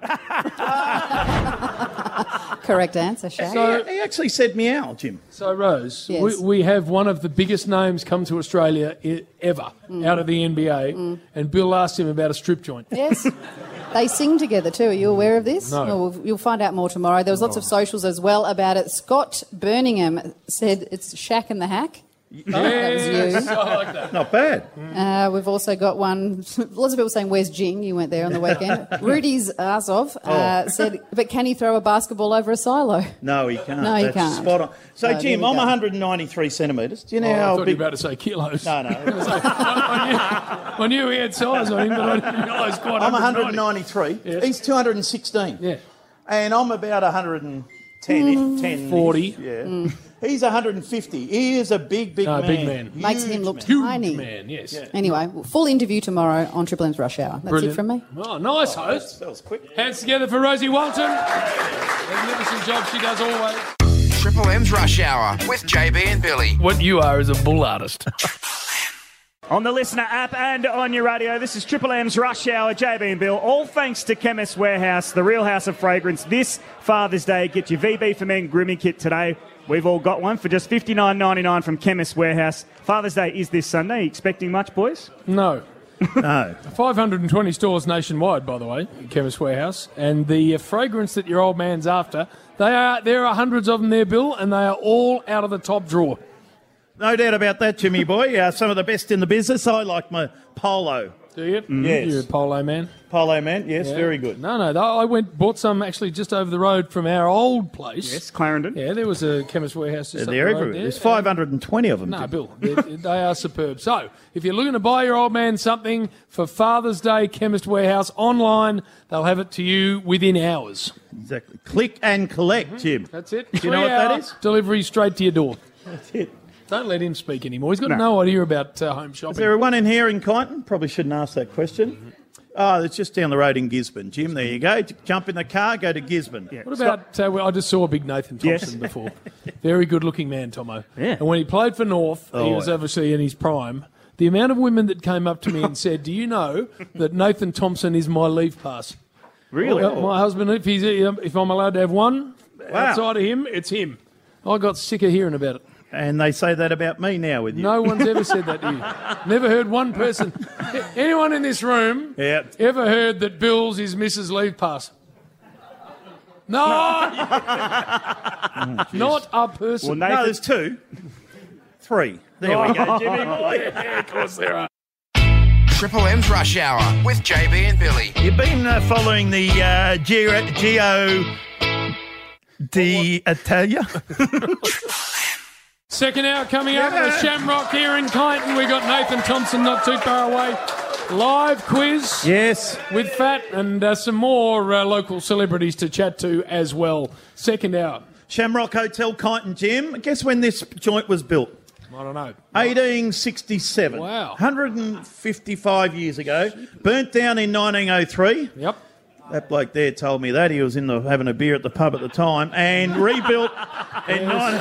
Correct answer, Shaq. So- he actually said meow, Jim. So, Rose, Yes. we, we have one of the biggest names come to Australia I- ever out of the N B A, and Bill asked him about a strip joint. Yes. They sing together too. Are you aware of this? No. Well, we'll- you'll find out more tomorrow. There was lots of socials as well about it. Scott Birmingham said it's Shaq and the Hack. That was you. Yes, I like that. Not bad. Uh, we've also got one. Lots of people saying, "Where's Jing?" You went there on the weekend. Rudy's arse off uh, Oh. said, "But can he throw a basketball over a silo?" No, he can't. No, he That's can't. spot on. So, Oh, there Jim, we I'm go. one hundred ninety-three centimetres. Do you know Oh, I how thought big... you were about to say kilos. No, no. I, knew, I knew he had size on him, but I didn't realise quite I'm one one ninety-three. Yes. He's two hundred sixteen. Yeah. And I'm about one hundred ten. ten forty. Yeah. He's one hundred fifty. He is a big, big No, man. big man. Makes him look Huge tiny. man, yes. Anyway, full interview tomorrow on Triple M's Rush Hour. That's Brilliant. it from me. Oh, nice, host. That was quick. Hands together for Rosie Walton. Magnificent job she does always. Triple M's Rush Hour with J B and Billy. What you are is a bull artist. On the Listener app and on your radio, this is Triple M's Rush Hour, J B and Bill. All thanks to Chemist Warehouse, the real house of fragrance. This Father's Day, get your V B for Men grooming kit today. We've all got one for just fifty-nine ninety-nine from Chemist Warehouse. Father's Day is this Sunday. Expecting much, boys? No. No. five hundred twenty stores nationwide, by the way, Chemist Warehouse. And the uh, fragrance that your old man's after, they are there are hundreds of them there, Bill, and they are all out of the top drawer. No doubt about that, Jimmy boy. Uh, some of the best in the business. I like my Polo. Do you? Mm. Yes. You're a Polo man. Polo man, yes, Yeah. very good. No, no, th- I went bought some actually just over the road from our old place. Yes, Clarendon. Yeah, there was a Chemist Warehouse just up They're the road everywhere. there. There's five hundred twenty of them. No, Jim. Bill, they, they are superb. So, if you're looking to buy your old man something for Father's Day, Chemist Warehouse online, they'll have it to you within hours. Exactly. Click and collect, Jim. That's it. Do you know what that is? Delivery straight to your door. That's it. Don't let him speak anymore. He's got No. no, idea about uh, home shopping. Is there one in here in Kyneton? Probably shouldn't ask that question. Oh, it's just down the road in Gisborne, Jim. There you go. Jump in the car, go to Gisborne. What about, uh, well, I just saw a big Nathan Thompson Yes. before. Very good looking man, Tomo. Yeah. And when he played for North, he Oh, was yeah. obviously in his prime. The amount of women that came up to me and said, do you know that Nathan Thompson is my leave pass? Really? Well, my husband, if, he's, if I'm allowed to have one Wow. outside of him, it's him. I got sick of hearing about it. And they say that about me now with you. No one's ever said that to you. Never heard one person. Anyone in this room Yeah. ever heard that Bill's is Missus Leave Pass? No! Not a person. Well, No, Nathan, there's two. Three. There we go, Jimmy. Yeah, of course there are. Triple M's Rush Hour with J B and Billy. You've been uh, following the uh, Geo, Geo d'Italia. Second hour coming up at the Shamrock here in Kyneton. We got Nathan Thompson not too far away. Live quiz Yes. with Fat and uh, some more uh, local celebrities to chat to as well. Second hour. Shamrock Hotel, Kyneton, Jim. Guess when this joint was built? I don't know. eighteen sixty-seven. Wow. one hundred fifty-five years ago. Burnt down in nineteen oh three. Yep. That bloke there told me that. He was in the having a beer at the pub at the time. And rebuilt in nine,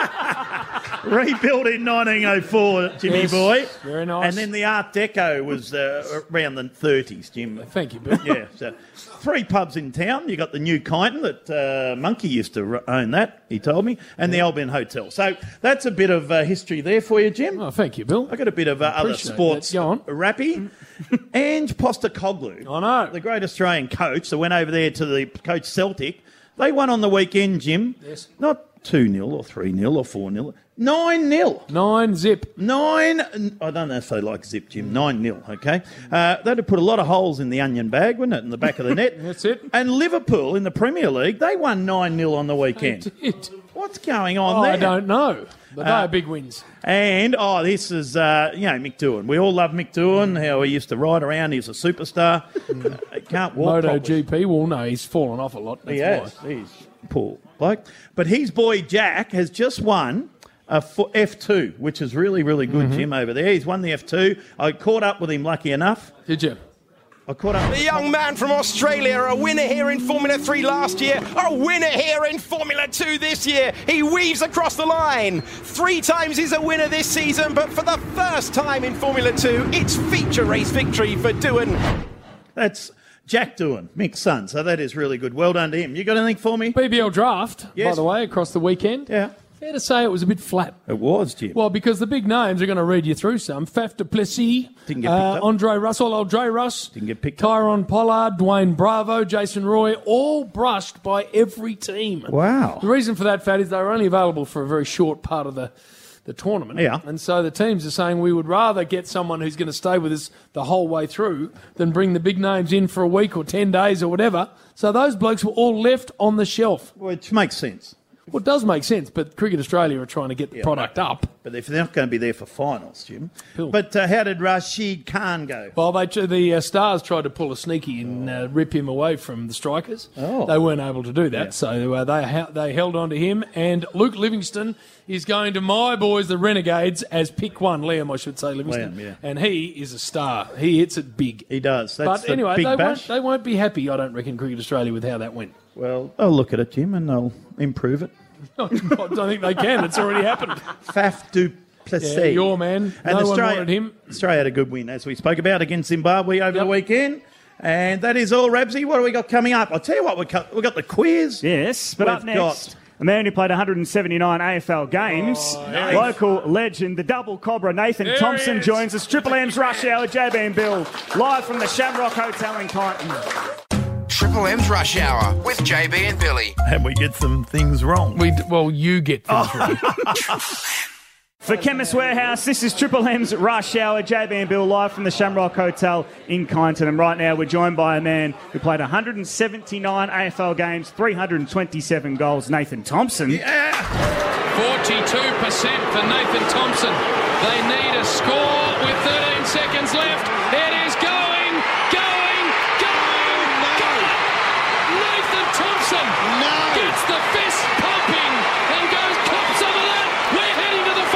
rebuilt in nineteen oh four, Jimmy Yes. boy. Very nice. And then the Art Deco was uh, around the thirties, Jim. Thank you, Bill. Yeah, so three pubs in town. You got the New Kyneton that uh, Monkey used to ru- own that, he told me, and the Albion Hotel. So that's a bit of uh, history there for you, Jim. Oh, thank you, Bill. I got a bit of uh, other Appreciate sports that. Go on. rappy. Ange Postecoglou, I know. the great Australian coach that went over there to the coach Celtic. They won on the weekend, Jim. Yes. Not two nil or three nil or four nil. nine nil. Nine zip. Nine, I don't know if they like zip, Jim. nine nil, okay? Uh, that'd have put a lot of holes in the onion bag, wouldn't it, in the back of the net? That's it. And Liverpool in the Premier League, they won nine nil on the weekend. It- What's going on Oh, there? I don't know. But they Uh, are big wins. And, oh, this is, uh, you know, Mick Doohan. We all love Mick Doohan, how he used to ride around. He's a superstar. Uh, can't walk Moto properly. G P, well, no, he's fallen off a lot. That's He has. why. He's poor bloke. But his boy Jack has just won a fo- F two, which is really, really good, Mm-hmm. Jim, over there. He's won the F two. I caught up with him, lucky enough. Did you? I caught up The young man from Australia, a winner here in Formula three last year, a winner here in Formula two this year. He weaves across the line. Three times he's a winner this season, but for the first time in Formula two, it's feature race victory for Doohan. That's Jack Doohan, Mick's son. So that is really good. Well done to him. You got anything for me? B B L draft, by Yes. the way, across the weekend. Yeah. Fair to say it was a bit flat. It was, Jim. Well, because the big names are going to read you through some. Faf du Plessis, Didn't get uh, picked up. Andre Russell, Andre Russ, Didn't get picked up. Tyrone Pollard, Dwayne Bravo, Jason Roy, all brushed by every team. Wow. The reason for that, Fat, is they were only available for a very short part of the, the tournament. Yeah. And so the teams are saying we would rather get someone who's going to stay with us the whole way through than bring the big names in for a week or ten days or whatever. So those blokes were all left on the shelf. Which makes sense. Well, it does make sense, but Cricket Australia are trying to get the Yeah, product up. But if they're not going to be there for finals, Jim. Cool. But uh, how did Rashid Khan go? Well, they, the uh, Stars tried to pull a sneaky and uh, rip him away from the Strikers. Oh. They weren't able to do that, Yeah. so uh, they ha- they held on to him. And Luke Livingston is going to my boys, the Renegades, as pick one. Liam, I should say, Livingston. Liam, yeah. And he is a star. He hits it big. He does. That's but the anyway, big they bash. won't, they won't be happy, I don't reckon, Cricket Australia, with how that went. Well, I'll look at it, Jim, and I'll improve it. I don't think they can. It's already happened. Faf du Plessis. Yeah, your man. And No one Australia, wanted him. Australia had a good win, as we spoke about, against Zimbabwe over Yep. the weekend. And that is all, Rabsy. What do we got coming up? I'll tell you what, we got, we got the quiz. Yes, but We've up next. got A man who played one hundred seventy-nine A F L games, Oh, nice. local legend, the double Cobra, Nathan There he Thompson, is. joins us. Triple M's Rush Hour, J B and Bill, live from the Shamrock Hotel in Kyneton. Triple M's Rush Hour with J B and Billy. And we get some things wrong. We d- well, you get things wrong. For Chemist Warehouse, this is Triple M's Rush Hour. J B and Bill live from the Shamrock Hotel in Kyneton. And right now we're joined by a man who played one hundred seventy-nine A F L games, three hundred twenty-seven goals, Nathan Thompson. forty-two percent for Nathan Thompson. They need a score with thirteen seconds left. It is going, going, going, going. Nathan Thompson gets the fist pumping and goes, cop some of that. We're heading to the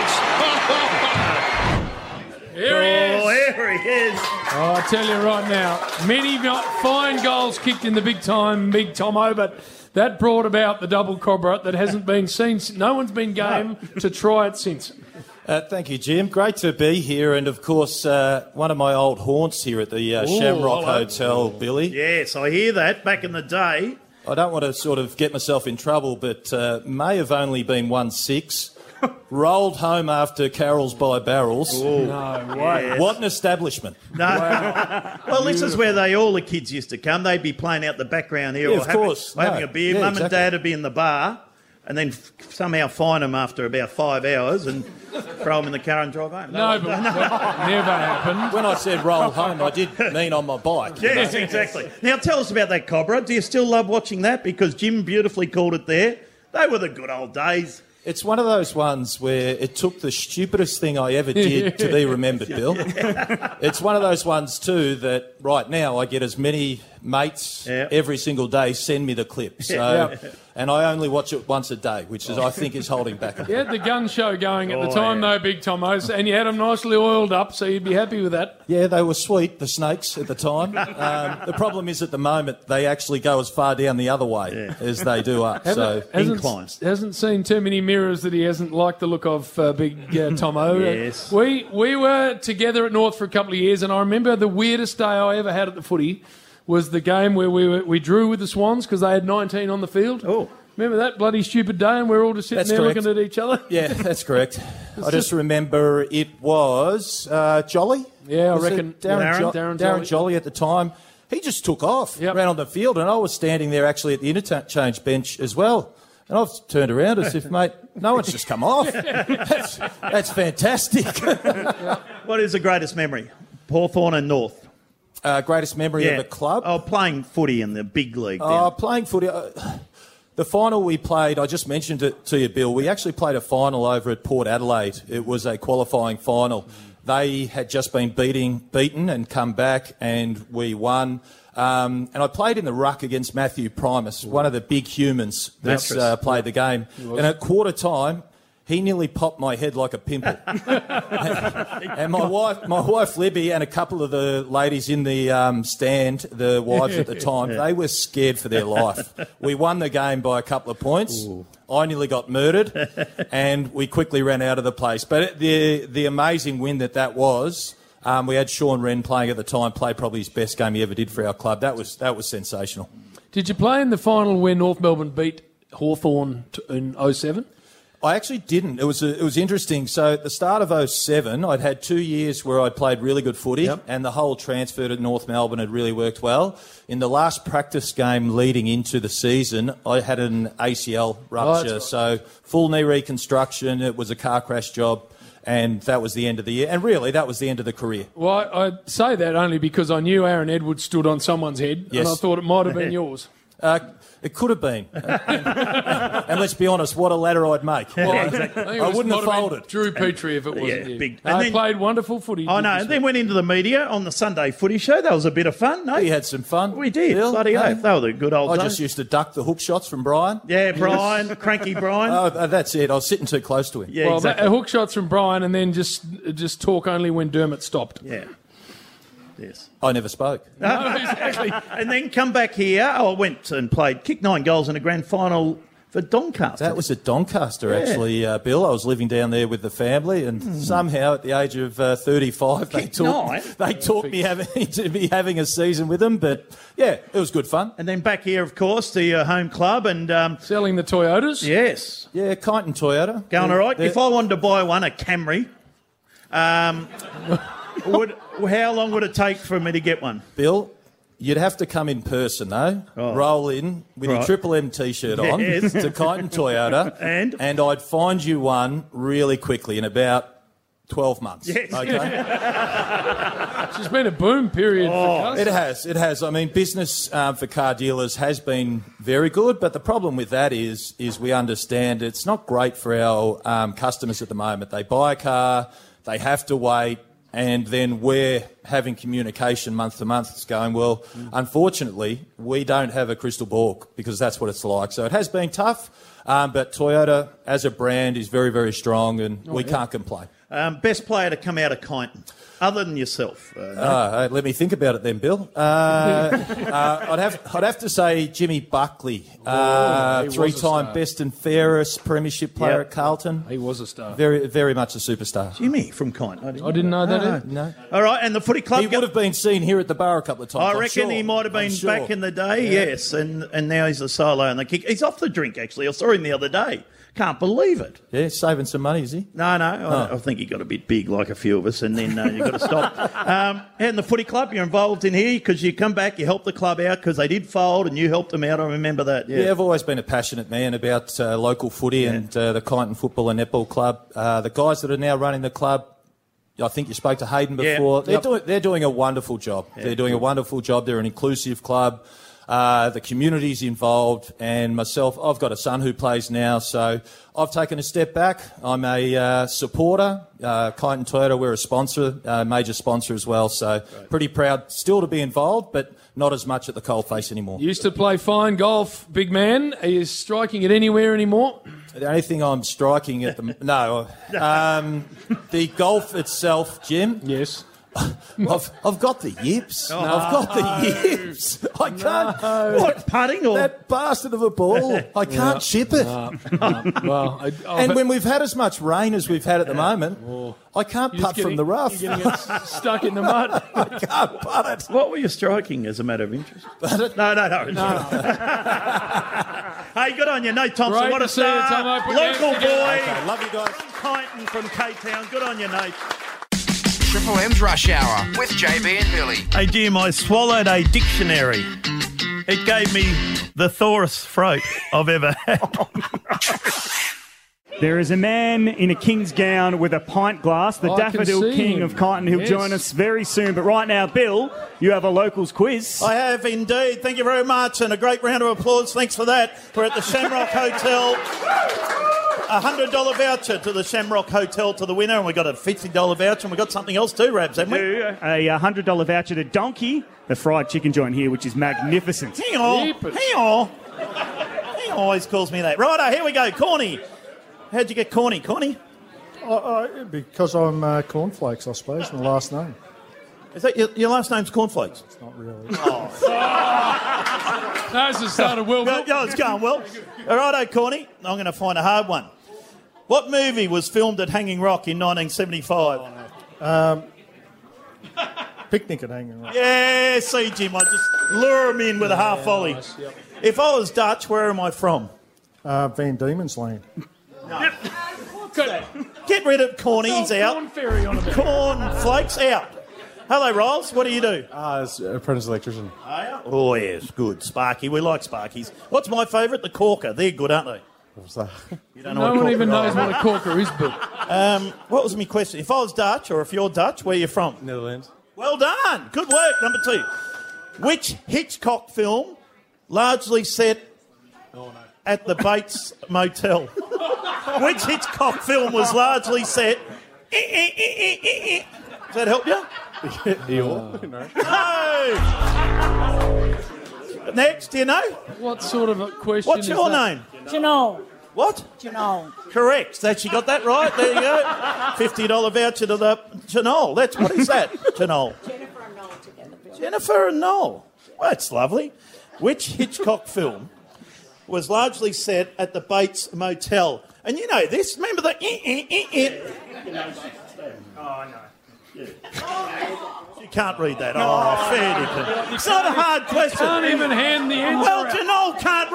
finals. Here he is. Oh, here he is. Oh, I tell you right now, many fine goals kicked in the big time, big Tomo, but that brought about the double Cobra that hasn't been seen. No one's been game to try it since. Uh, thank you, Jim. Great to be here, and of course, uh, one of my old haunts here at the uh, Ooh, Shamrock hello. Hotel, Billy. Yes, I hear that. Back in the day. I don't want to sort of get myself in trouble, but uh, may have only been one six. Rolled home after Carols by Barrels. Ooh. No way. What an establishment. No. Well, this is where they all the kids used to come. They'd be playing out the background here Yeah, or of having, course. or having No. a beer. Yeah, Mum exactly. and Dad would be in the bar and then f- somehow find them after about five hours and throw them in the car and drive home. No, but that never happened. When I said roll home, I did mean on my bike. Yes, exactly. Now, tell us about that Cobra. Do you still love watching that? Because Jim beautifully called it there. They were the good old days. It's one of those ones where it took the stupidest thing I ever did to be remembered, Bill. It's one of those ones, too, that right now I get as many mates Yeah. every single day send me the clip. So, Yeah. And I only watch it once a day, which is, I think, is holding back. You had the gun show going at the Oh, time, yeah. though, Big Tomos, and you had them nicely oiled up, so you'd be happy with that. Yeah, they were sweet, the snakes, at the time. Um, the problem is, at the moment, they actually go as far down the other way as they do up. So Hasn't, incline. hasn't seen too many mirrors that he hasn't liked the look of, uh, Big uh, Tomo. Yes. Uh, we, we were together at North for a couple of years, and I remember the weirdest day I ever had at the footy was the game where we were, we drew with the Swans because they had nineteen on the field. Oh. Remember that bloody stupid day, and we were all just sitting That's there correct. looking at each other? Yeah, that's correct. I just remember it was uh, Jolly. Yeah, I Was it reckon Darren, Darren- Jo- Darren Darren Jolly. Jolly at the time. He just took off, Yep. ran on the field, and I was standing there actually at the interchange bench as well. And I've turned around as if, mate, no one's just come off. That's, that's fantastic. What is the greatest memory? Hawthorn and North. Uh, greatest memory of a club? Oh, playing footy in the big league. Uh, down. playing footy. Uh, the final we played, I just mentioned it to you, Bill. We actually played a final over at Port Adelaide. It was a qualifying final. They had just been beating, beaten and come back, and we won. Um, and I played in the ruck against Matthew Primus, one of the big humans that's Mattress. uh, played the game. And at quarter time, he nearly popped my head like a pimple. And my wife, my wife Libby, and a couple of the ladies in the um, stand, the wives at the time, they were scared for their life. We won the game by a couple of points. Ooh. I nearly got murdered, and we quickly ran out of the place. But it, the the amazing win that that was. Um, we had Sean Wren playing at the time, played probably his best game he ever did for our club. That was that was sensational. Did you play in the final where North Melbourne beat Hawthorn in oh seven? I actually didn't. It was a, it was interesting. So at the start of oh seven, I'd had two years where I'd played really good footy, Yep. and the whole transfer to North Melbourne had really worked well. In the last practice game leading into the season, I had an A C L rupture, right. so full knee reconstruction. It was a car crash job. And that was the end of the year. And really, that was the end of the career. Well, I, I say that only because I knew Aaron Edwards stood on someone's head, Yes. and I thought it might have been yours. Uh, it could have been. and, and let's be honest, what a ladder I'd make. Well, I, I, think it I was- wouldn't have might been folded. Drew Petrie if it wasn't Yeah, you. big- No, and I then- played wonderful footy. I know. this And then week. went into the media on the Sunday footy show. That was a bit of fun, no? We had some fun. We did. Bill, Bloody eh? oath. They were the good old I days. just used to duck the hook shots from Brian. Yeah, Brian, cranky Brian. Oh, th- that's it. I was sitting too close to him. yeah, well, exactly. that, hook shots from Brian, and then just just talk only when Dermot stopped. yeah. Yes. I never spoke. No, exactly. And then come back here. Oh, I went and played, kicked nine goals in a grand final for Doncaster. That was at Doncaster, Yeah. actually, uh, Bill. I was living down there with the family, and Hmm. somehow at the age of uh, thirty-five, they Kick taught, nine. they taught me having, to be having a season with them. But, yeah, it was good fun. And then back here, of course, the uh, home club and... Um, Selling the Toyotas? Yes. Yeah, Kyneton Toyota. Going They're- all right. they're- If I wanted to buy one, a Camry, um, would, how long would it take for me to get one? Bill, you'd have to come in person, though. Oh. Roll in with your Right. Triple M T-shirt on Yes. to Kyneton Toyota, And? and I'd find you one really quickly in about twelve months. Yes. Okay. It's been a boom period for cars. It has, it has. I mean, business um, for car dealers has been very good, but the problem with that is, is we understand it's not great for our um, customers at the moment. They buy a car, they have to wait, and then we're having communication month to month. It's going, well, unfortunately, we don't have a crystal ball because that's what it's like. So it has been tough, um, but Toyota as a brand is very, very strong, and Oh, we yeah. can't complain. Um, best player to come out of Kyneton, other than yourself. Uh, no? Uh, let me think about it then, Bill. Uh, uh, I'd have I'd have to say Jimmy Buckley, uh, he was a three-time star. best and fairest premiership player Yep. at Carlton. He was a star. Very very much a superstar. Jimmy from Kyneton. I didn't, I didn't know that either. No, All right, and the footy club... he would have been seen here at the bar a couple of times. I I'm reckon sure. he might have I'm been sure. back in the day, Yeah. yes, and, and now he's a solo and the kick. He's off the drink, actually. I saw him the other day. Can't believe it. Yeah, saving some money, is he? No, no, I, Oh. I think he got a bit big, like a few of us, and then uh, you've got to stop. Um, and the footy club, you're involved in here because you come back, you help the club out because they did fold and you helped them out. I remember that. Yeah, Yeah, I've always been a passionate man about uh, local footy and uh, the Kyneton Football and Netball Club. Uh, the guys that are now running the club, I think you spoke to Hayden Yeah. before. They're, Yep. doing, they're doing a wonderful job. They're doing a wonderful job. They're an inclusive club. Uh, the community's involved, and myself, I've got a son who plays now, so I've taken a step back. I'm a uh, supporter. Uh, Kyneton Toyota, we're a sponsor, uh, major sponsor as well, so pretty proud still to be involved, but not as much at the coalface anymore. Used to play fine golf, big man. Are you striking it anywhere anymore? The only thing I'm striking at the no, um, the golf itself, Jim. Yes. I've, I've got the yips. No. I've got the yips. I can't. No. What, putting or That bastard of a ball. I can't Yeah. chip it. Uh, uh, well, I, I've And when we've had as much rain as we've had at the moment, I can't you're putt just from getting- the rough. You're getting it s- stuck in the mud. I can't putt it. What were you striking as a matter of interest? No, no, no. Hey, good on you. Nate Thompson, Great what a to see you, star. Tomo. Put your hands Local together. boy. Okay, love you guys. Kyneton from K-Town. Good on you, Nate. Triple M's Rush Hour with J B and Billy. Hey, Jim, I swallowed a dictionary. It gave me the thorest throat I've ever had. There is a man in a king's gown with a pint glass, the I can Daffodil see King him. of Kyneton. He'll Yes. join us very soon. But right now, Bill, you have a locals quiz. I have indeed. Thank you very much, and a great round of applause. Thanks for that. We're at the Shamrock Hotel. A one hundred dollars voucher to the Shamrock Hotel to the winner, and we got a fifty dollars voucher, and we got something else too, Rabs, haven't we? Do a one hundred dollars voucher to Donkey, the fried chicken joint here, which is magnificent. Hang on. Keep it. Hang on. He always calls me that. Righto, here we go. Corny. How'd you get Corny? Corny? Uh, uh, because I'm uh, Cornflakes, I suppose, my last name. Is that your, your last name's Cornflakes? It's not really. That's the start of well. Go- Yeah, it's going well. All righto, Corny. I'm going to find a hard one. What movie was filmed at Hanging Rock in nineteen seventy-five? Um, picnic at Hanging Rock. Yeah, see, Jim, I just lure him in with a half volley. nice, yep. If I was Dutch, where am I from? Uh, Van Diemen's Land. Get rid of Corny, he's out. Corn Ferry on a bit. Cornflakes out. Hello, Riles. What do you do? Ah, as apprentice electrician. Oh, yes, good. Sparky. We like Sparkies. What's my favourite? The Corker. They're good, aren't they? What's that? You don't know No what one corker even knows is. what a corker is, but Um, what was my question? If I was Dutch, or if you're Dutch, where are you from? Netherlands. Well done. Good work. Number two. Which Hitchcock film largely set at the Bates Motel? Which Hitchcock film was largely set... Eh, eh, eh, eh, eh, eh. Does that help you? Eeyore? No. No. Next, do you know? what sort of a question What's is your that? name? Janelle. What? Janelle. Correct. That she got that right. There you go. fifty dollars voucher to the Janelle. That's what is that? Janelle. Jennifer and Noel together. Bill. Jennifer and Noel. Well, that's lovely. Which Hitchcock film was largely set at the Bates Motel. And you know this, remember the... Eh, eh, eh, eh. Oh, no. You can't read that. Oh, fair dinkum. It's not a hard question. Can't even hand the answer Well, out. Janelle can't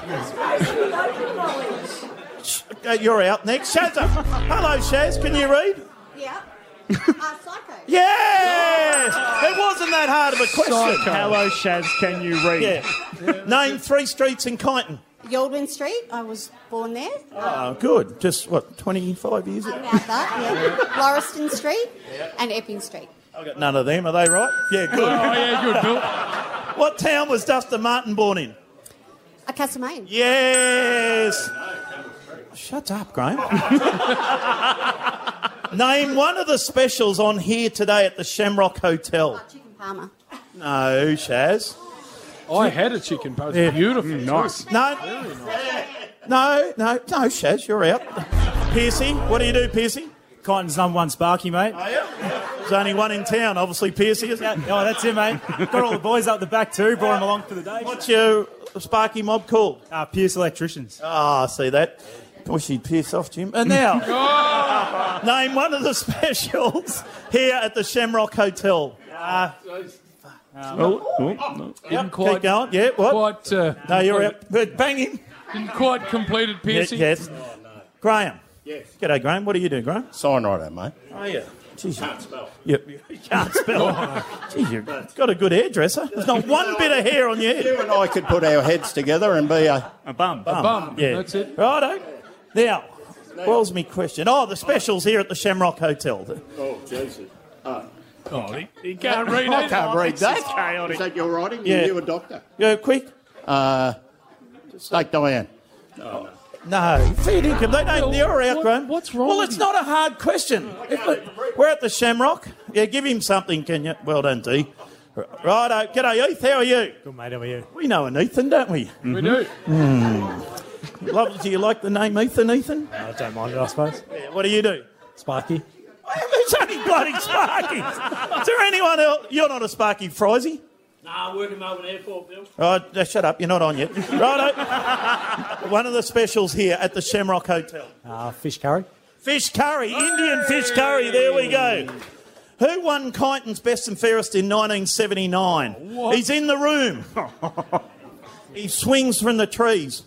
read. Uh, You're out next. Shazza. Hello, Shaz. Can you read? Yeah. Uh, Psycho. Yes! It wasn't that hard of a question. Hello, Shaz, can you read? Yeah. Name three streets in Kyneton. Yaldwyn Street. I was born there. Oh, good. Just, what, twenty-five years ago? About that, yeah. Lauriston Street and Epping Street. I've got none of them. Are they right? Yeah, good. Oh, yeah, good, Bill. What town was Dustin Martin born in? A Castlemaine. Yes! Shut up, Graham. Name one of the specials on here today at the Shamrock Hotel. Oh, chicken parma. No, Shaz. I had a chicken post. Yeah. Beautiful. Mm, nice. No. No, no, no, Shaz, you're out. Piercy, what do you do, Piercy? Kyneton's number one Sparky, mate. Oh, yeah? There's only one in town, obviously, Piercy, isn't it? Oh, that's it, mate. Got all the boys up the back too, brought them along for the day. What's your Sparky mob called? Uh, Pierce Electricians. Ah, oh, see that. Wish he'd pierce off, Jim. And now, name one of the specials here at the Shamrock Hotel. Uh, Oh, oh, no. Didn't Yep, quite, keep going. Yeah, what? Quite, uh, no, you're out. Good. Bang him. Didn't quite complete it, Piercy. Yeah, yes. Graham. Yes. G'day, Graham. What do you do, Graham? Sign writer, mate. Oh, yeah. Jeez, Can't spell. Yep, you can't spell. Geez, you've got a good hairdresser. There's not one bit of hair on your head. You and I could put our heads together and be a... A bum. A bum. Yeah. That's it. Righto. Now, what was my question? Oh, the specials here at the Shamrock Hotel. Oh, Jesus. Oh. Oh, he, he can't read it. I can't read that. It's chaotic. Is that your writing? Yeah. You a doctor? Go quick. Uh, Lake Diane. Oh, No, fair dinkum. They don't. You're out, What- Graham. what's wrong Well, with it's you? not a hard question. If it- we're at the Shamrock. Yeah, give him something, can you? Well done, D. Righto. G'day, Heath. How are you? Good, mate. How are you? We know an Ethan, don't we? We do. Love. Do you like the name Ethan? Ethan? I don't mind it, I suppose. Yeah, what do you do? Sparky. There's only bloody Sparkies. Is there anyone else? You're not a Sparky, Frizy? Nah, I work in Melbourne Airport, Bill. Oh, uh, shut up. You're not on yet. Righto. One of the specials here at the Shamrock Hotel. Uh, fish curry. Fish curry. Indian fish curry. There we go. Who won Kyneton's Best and Fairest in nineteen seventy-nine? What? He's in the room. He swings from the trees.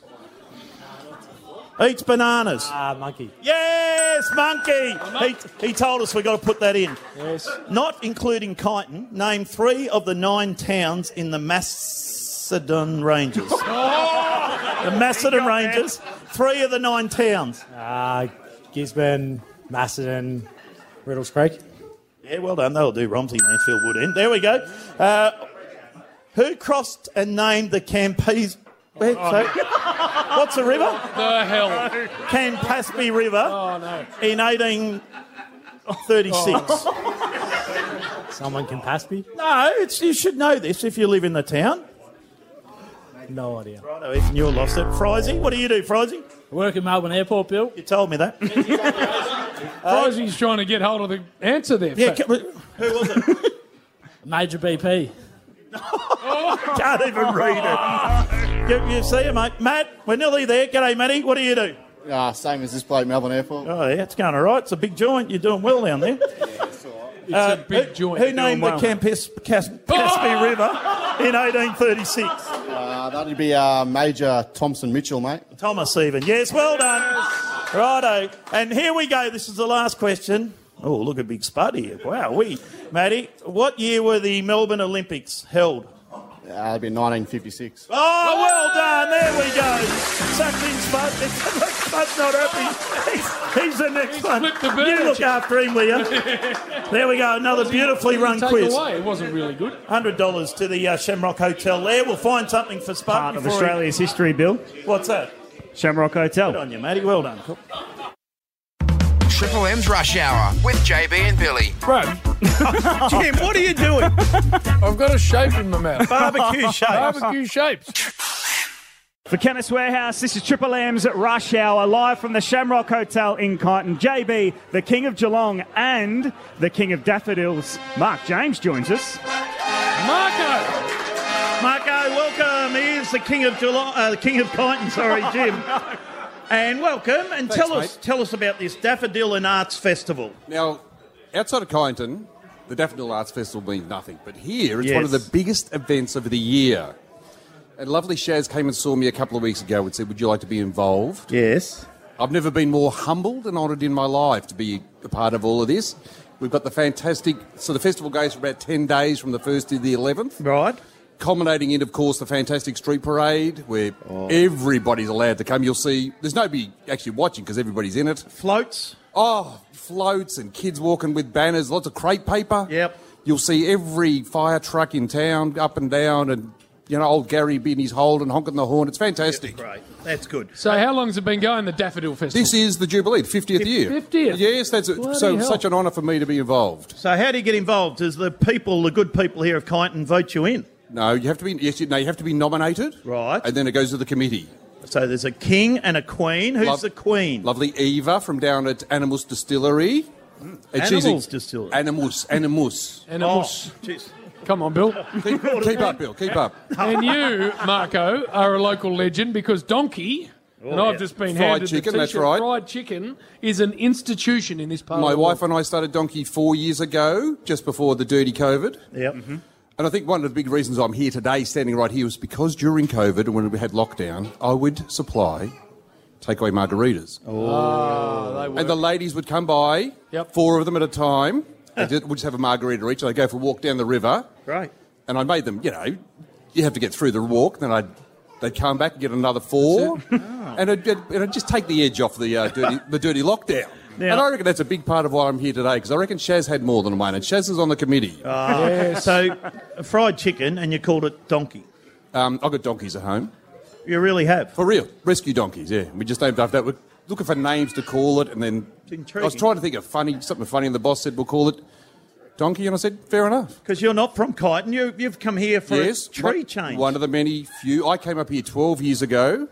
Eats bananas. Uh, monkey. Yes, monkey. He, he told us we've got to put that in. Yes. Not including Kyneton, name three of the nine towns in the Macedon Ranges. The Macedon Ranges. Three of the nine towns. Uh, Gisborne, Macedon, Riddles Creek. Yeah, well done. That'll do. Romsey, Mansfield, Wood End. There we go. Uh, who crossed and named the Campese... Where, so, what's the river? The hell. Campaspe River Oh, no. in eighteen thirty-six. Someone can pass me? No, it's, you should know this if you live in the town. No idea. Righto, Ethan, you're lost it. Frizy, what do you do, Frizy? I work in Melbourne Airport, Bill. You told me that. Frozy's trying to get hold of the answer there. Yeah, Fat. ca- who was it? Major B P. Can't even read it. You, you see it, mate. Matt, we're nearly there. G'day, Matty. What do you do? Uh, same as this bloke, Melbourne Airport. Oh, yeah, it's going all right. It's a big joint. You're doing well down there. It's Uh, a big who, joint. Who You're named doing the well. Campes, Cas, Caspi River in eighteen thirty-six? Uh, that'd be uh, Major Thompson Mitchell, mate. Thomas even. Yes, well done. Righto. And here we go. This is the last question. Oh, look at Big Spud here. Wow, we. Matty, what year were the Melbourne Olympics held? Uh, that'd be nineteen fifty-six. Oh, well done. There we go. Sucked in Spud. Spud's not happy. He's, he's the next one. flipped the You bird. look after him, will you? There we go. Another beautifully run Take quiz. away. It wasn't really good. one hundred dollars to the uh, Shamrock Hotel there. We'll find something for Spud. Part of before Australia's history, Bill. He... What's that? Shamrock Hotel. Good on you, Matty. Well done. Cool. Triple M's Rush Hour with J B and Billy. Brad, Jim, what are you doing? I've got a shape in my mouth. Barbecue shapes. Barbecue shapes. For Chemist Warehouse, this is Triple M's Rush Hour, live from the Shamrock Hotel in Kyneton. J B, the King of Geelong and the King of Daffodils, Mark James joins us. Marco. Marco, welcome. He is is the King of July, uh, the King of Kyneton, sorry, Jim. And welcome, and Thanks, tell us mate. tell us about this Daffodil and Arts Festival. Now, outside of Kyneton, the Daffodil Arts Festival means nothing. But here, it's Yes. one of the biggest events of the year. And lovely Shaz came and saw me a couple of weeks ago and said, would you like to be involved? Yes. I've never been more humbled and honoured in my life to be a part of all of this. We've got the fantastic... So the festival goes for about ten days from the first to the eleventh. Right. Culminating in, of course, the fantastic street parade where Oh. everybody's allowed to come. You'll see... There's nobody actually watching because everybody's in it. Floats. Oh, floats and kids walking with banners, lots of crepe paper. Yep. You'll see every fire truck in town up and down and, you know, old Gary being his hold and honking the horn. It's fantastic. Great. That's good. So how long's it been going, the Daffodil Festival? This is the Jubilee, the fiftieth year. fiftieth? Yes, that's it. Bloody So hell. such an honour for me to be involved. So how do you get involved? Does the people, the good people here of Kyneton, vote you in? No, you have to be. Yes, you, no, you have to be nominated. Right. And then it goes to the committee. So there's a king and a queen. Who's Lov- the queen? Lovely Eva from down at Animus Distillery. And she's a- Animals Distillery. Animus. Animus. Animus. Oh, jeez. Come on, Bill. Keep, keep up, Bill. Keep up. And you, Marco, are a local legend because Donkey, and I've yeah. just been Fried handed chicken, the that's t-shirt, right. fried chicken is an institution in this part My of the wife world. and I started Donkey four years ago, just before the dirty COVID. Yep. And I think one of the big reasons I'm here today, standing right here, was because during COVID, when we had lockdown, I would supply takeaway margaritas. Oh, they And the ladies would come by, Yep. four of them at a time. They just, we'd just have a margarita each, and I'd go for a walk down the river. Right. And I made them, you know, you have to get through the walk, then I'd they'd come back and get another four, and it'd, it'd, it'd just take the edge off the uh, dirty the dirty lockdown. Now- and I reckon that's a big part of why I'm here today, because I reckon Shaz had more than one, and Shaz is on the committee. Ah, Yes. So fried chicken, and you called it donkey. Um, I've got donkeys at home. You really have. For real. Rescue donkeys, yeah. We just named after that. We're looking for names to call it, and then It's I was intriguing. trying to think of funny something funny, and the boss said, we'll call it donkey, and I said, fair enough. Because you're not from Kyneton. You, you've come here for Yes, a tree one, change. One of the many few. I came up here twelve years ago,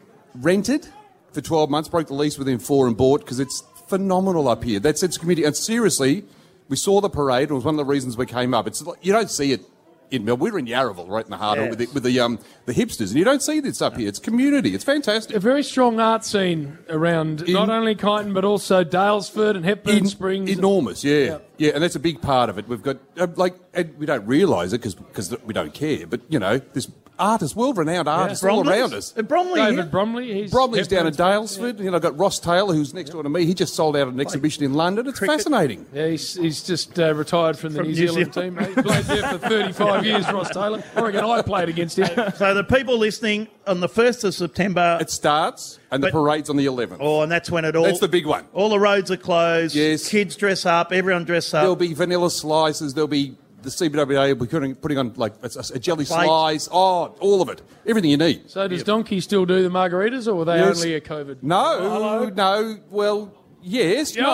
rented for twelve months, broke the lease within four, and bought because it's phenomenal up here. That's its community. And seriously, we saw the parade. It was one of the reasons we came up. It's like, you don't see it in Melbourne. We're in Yarraville, right in the heart of it, with the, with the um the hipsters, and you don't see this up here. It's community. It's fantastic. A very strong art scene around not only Kyneton but also Dalesford and Hepburn En- Springs. Enormous, yeah. Yeah, and that's a big part of it. We've got, uh, like, and we don't realise it because we don't care, but, you know, there's artists, world-renowned artists all Bromley's? around us. Uh, Bromley David here? Bromley. He's Bromley's down Hepburn at Springs, Dalesford. You know, I've got Ross Taylor, who's next door to me. He just sold out an exhibition in London. It's Cricket. fascinating. Yeah, he's, he's just uh, retired from the From New, New Zealand, Zealand. team. He played there for thirty-five years, Ross Taylor. I reckon I played against him. So the people listening, on the first of September... It starts, and the But- parade's on the eleventh. Oh, and that's when it all... That's the big one. All the roads are closed. Yes. Kids dress up. Everyone dress up. There'll be vanilla slices. There'll be the C B W A will be putting, putting on like a, a jelly Plate. slice. Oh, all of it. Everything you need. So does Donkey still do the margaritas, or were they Yes. only a COVID? No, no. Well, yes, no.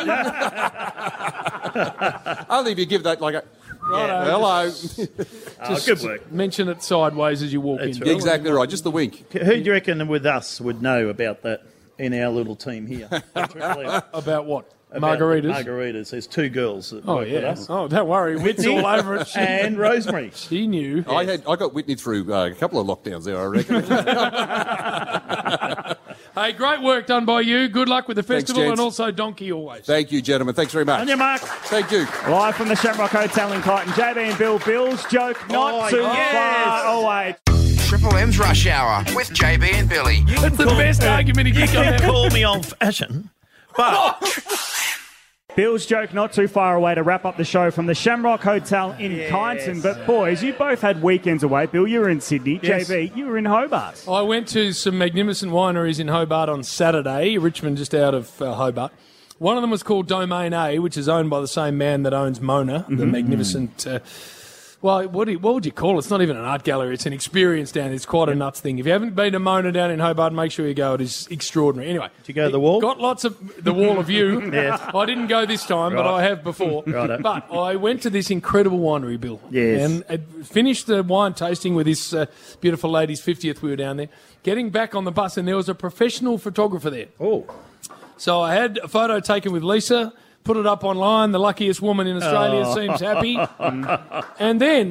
Only if you give that like a Righto. hello. Oh, Just good work. mention it sideways as you walk That's in. right. Bill. Exactly right. Just the wink. Who do you reckon with us would know about that in our little team here? About what? About Margaritas? Margaritas. There's two girls that Oh, work with yeah. us. Oh, don't worry. Whit's all over it. She- And Rosemary. She knew. I had I got Whitney through uh, a couple of lockdowns there, I reckon. Hey, great work done by you. Good luck with the Thanks, festival gents. and also Donkey always. Thank you, gentlemen. Thanks very much. On your mark. Thank you. Live from the Shamrock Hotel in Kyneton, J B and Bill. Bill's joke not Oh, too yes. far away. Triple M's Rush Hour with J B and Billy. That's the best argument you You can can have. call me old-fashioned, but Bill's joke not too far away to wrap up the show from the Shamrock Hotel in Yes. Kyneton. But, boys, you both had weekends away. Bill, you were in Sydney. Yes. J B, you were in Hobart. I went to some magnificent wineries in Hobart on Saturday, Richmond just out of uh, Hobart. One of them was called Domain A, which is owned by the same man that owns Mona, the magnificent... Uh, well, what, do you, what would you call it? It's not even an art gallery. It's an experience down there. It's quite a nuts thing. If you haven't been to Mona down in Hobart, make sure you go. It is extraordinary. Anyway. Did you go to the wall? Got lots of... The Wall of You. Yes. I didn't go this time, but Right. I have before. Righto. But I went to this incredible winery, Bill. Yes. And I finished the wine tasting with this uh, beautiful lady's fiftieth. We were down there. Getting back on the bus, and there was a professional photographer there. Oh. So I had a photo taken with Lisa, put it up online. The luckiest woman in Australia Oh. seems happy. And then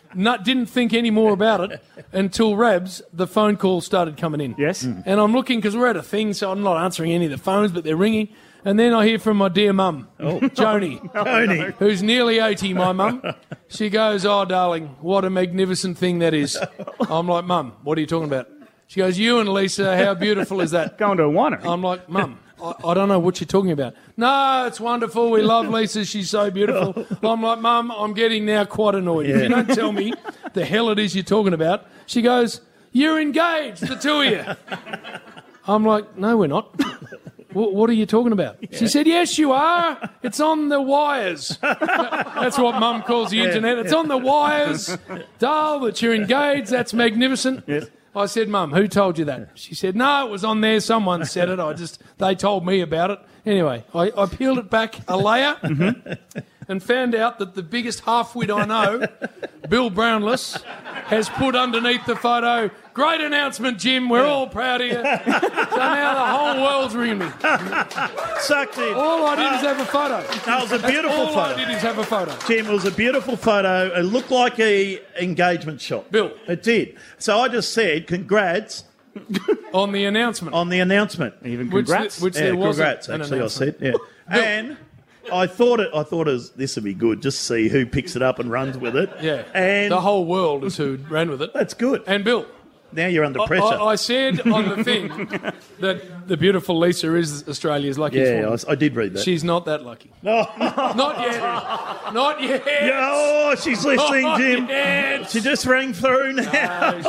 not, didn't think any more about it until Rabs, the phone call started coming in. Yes. Mm. And I'm looking, because we're at a thing, so I'm not answering any of the phones, but they're ringing. And then I hear from my dear mum, oh. Joni, Joni, who's nearly eighty, my mum. She goes, oh, darling, what a magnificent thing that is. I'm like, Mum, what are you talking about? She goes, you and Lisa, how beautiful is that? Going to a winery. I'm like, Mum, I, I don't know what you're talking about. No, it's wonderful. We love Lisa. She's so beautiful. I'm like, Mum, I'm getting now quite annoyed. Yeah. If you don't tell me the hell it is you're talking about. She goes, you're engaged, the two of you. I'm like, no, we're not. What, what are you talking about? Yeah. She said, yes, you are. It's on the wires. That's what Mum calls the internet. It's on the wires. Darl, that you're engaged. That's magnificent. Yes. I said, Mum, who told you that? She said, no, it was on there. Someone said it. I just, they told me about it. Anyway, I, I peeled it back a layer mm-hmm. and found out that the biggest half-wit I know, Bill Brownless, has put underneath the photo, great announcement, Jim, we're all proud of you. So now the whole world's ringing me. Sucked in. All I did is have a photo. No, it was a beautiful all photo. All I did is have a photo. Jim, it was a beautiful photo. It looked like a engagement shot. Bill. It did. So I just said, congrats. On the announcement. On the announcement. Even congrats. Which, the, which yeah, there was congrats, an actually, I said. Yeah. Bill. And I thought it. I thought it was, this would be good. Just see who picks it up and runs with it. Yeah. And the whole world is who ran with it. That's good. And Bill. Now you're under I, pressure. I, I said on the thing that the beautiful Lisa is Australia's luckiest yeah, woman. I, I did read that. She's not that lucky. No. Not yet. Not yet. Yeah, oh, she's listening, Not Jim. Yet. She just rang through now.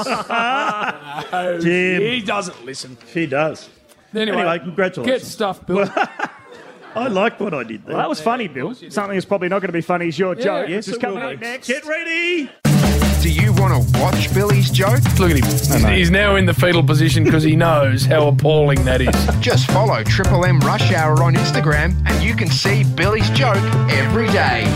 No, no, Jim. He doesn't listen. She does. Anyway, anyway congratulations. Get stuff, Bill. I like what I did there. Well, that was funny, Bill. Something that's probably not going to be funny is your Yeah, joke. yes, Just it coming will up be. next. Get ready. Do you want to watch Billy's joke? Look at him. He's, he's now in the fetal position because he knows how appalling that is. Just follow Triple M Rush Hour on Instagram and you can see Billy's joke every day.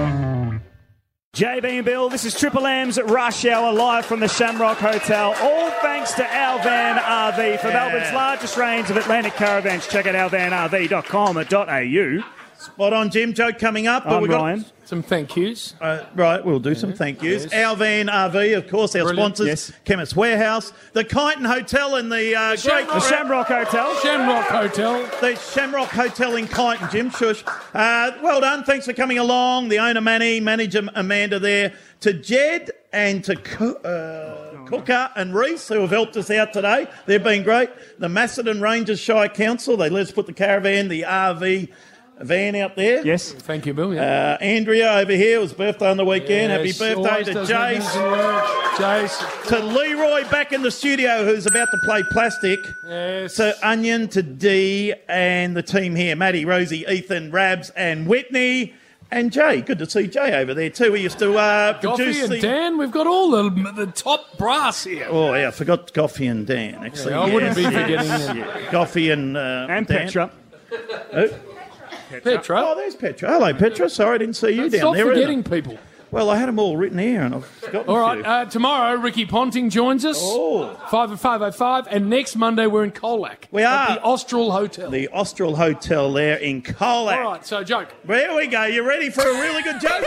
J B and Bill, this is Triple M's Rush Hour live from the Shamrock Hotel. All thanks to Alvan R V for Yeah. Melbourne's largest range of Atlantic caravans. Check out alvan r v dot com dot a u. Spot on, Jim. Joke coming up. I'm we got Ryan. Some thank yous. Uh, right, we'll do some thank yous. Yes. Alvan R V, of course, our Brilliant. sponsors. Yes. Chemist Warehouse, the Kyneton Hotel, and the uh, great Shamrock. The Shamrock Hotel. Shamrock Hotel. the Shamrock Hotel in Kyneton. Jim, shush. Uh, well done. Thanks for coming along. The owner Manny, manager Amanda there, to Jed and to Co- uh, Cooker and Reese, who have helped us out today. They've been great. The Macedon Rangers Shire Council, they let us put the caravan, the R V van out there. Yes. Thank you, Bill. Yeah. Uh, Andrea over here, it was birthday on the weekend. Yes, Happy birthday always to does Jace. magnificent work. Jace. To Leroy back in the studio, who's about to play plastic. Yes. To Onion, to Dee, and the team here, Maddie, Rosie, Ethan, Rabs, and Whitney. And Jay, good to see Jay over there too. We used to uh, Goffy produce and the... Dan, we've got all the, the top brass here. Oh, yeah, I forgot Goffy and Dan, actually. Yeah, I wouldn't be Yes, forgetting yes, them. yeah. Goffy and... Uh, And Dan. Petra. Who? Petra. Oh, there's Petra. Hello, Petra. Sorry I didn't see you down Stop there. either. forgetting people. Well, I had them all written here and I've forgotten All a right, few. uh, tomorrow Ricky Ponting joins us. Oh. five at five oh five. And next Monday we're in Colac. We at are. the Austral Hotel. The Austral Hotel there in Colac. All right, so joke. There we go. You ready for a really good joke?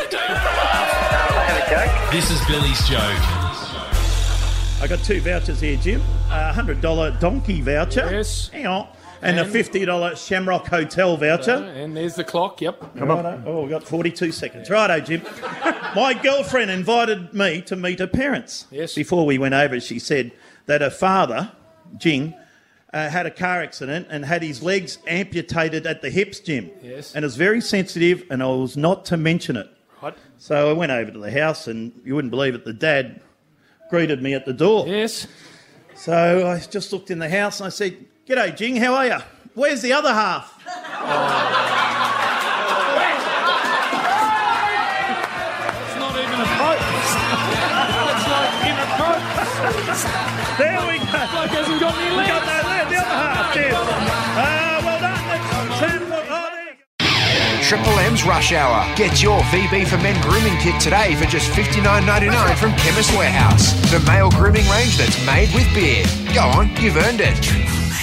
This is Billy's joke. I got two vouchers here, Jim. A one hundred dollars donkey voucher. Yes. Hang on. And, And- a fifty dollars Shamrock Hotel voucher. Uh, and there's the clock, yep. Come on. Oh, we've got forty-two seconds. Righto, Jim. My girlfriend invited me to meet her parents. Yes. Before we went over, she said that her father, Jing, uh, had a car accident and had his legs amputated at the hips, Jim. Yes. And it was very sensitive, and I was not to mention it. Right. So I went over to the house, and you wouldn't believe it, the dad greeted me at the door. Yes. So I just looked in the house and I said, "G'day, Jing, how are you? Where's the other half?" It's not even a quote. It's like in a quote. There we go. Like hasn't got any legs. Got no leg, the other half, Jim. Uh, well done. Let's turn look. Oh, there you go. Triple M's Rush Hour. Get your V B for Men grooming kit today for just fifty-nine ninety-nine from Chemist Warehouse. The male grooming range that's made with beer. Go on, you've earned it.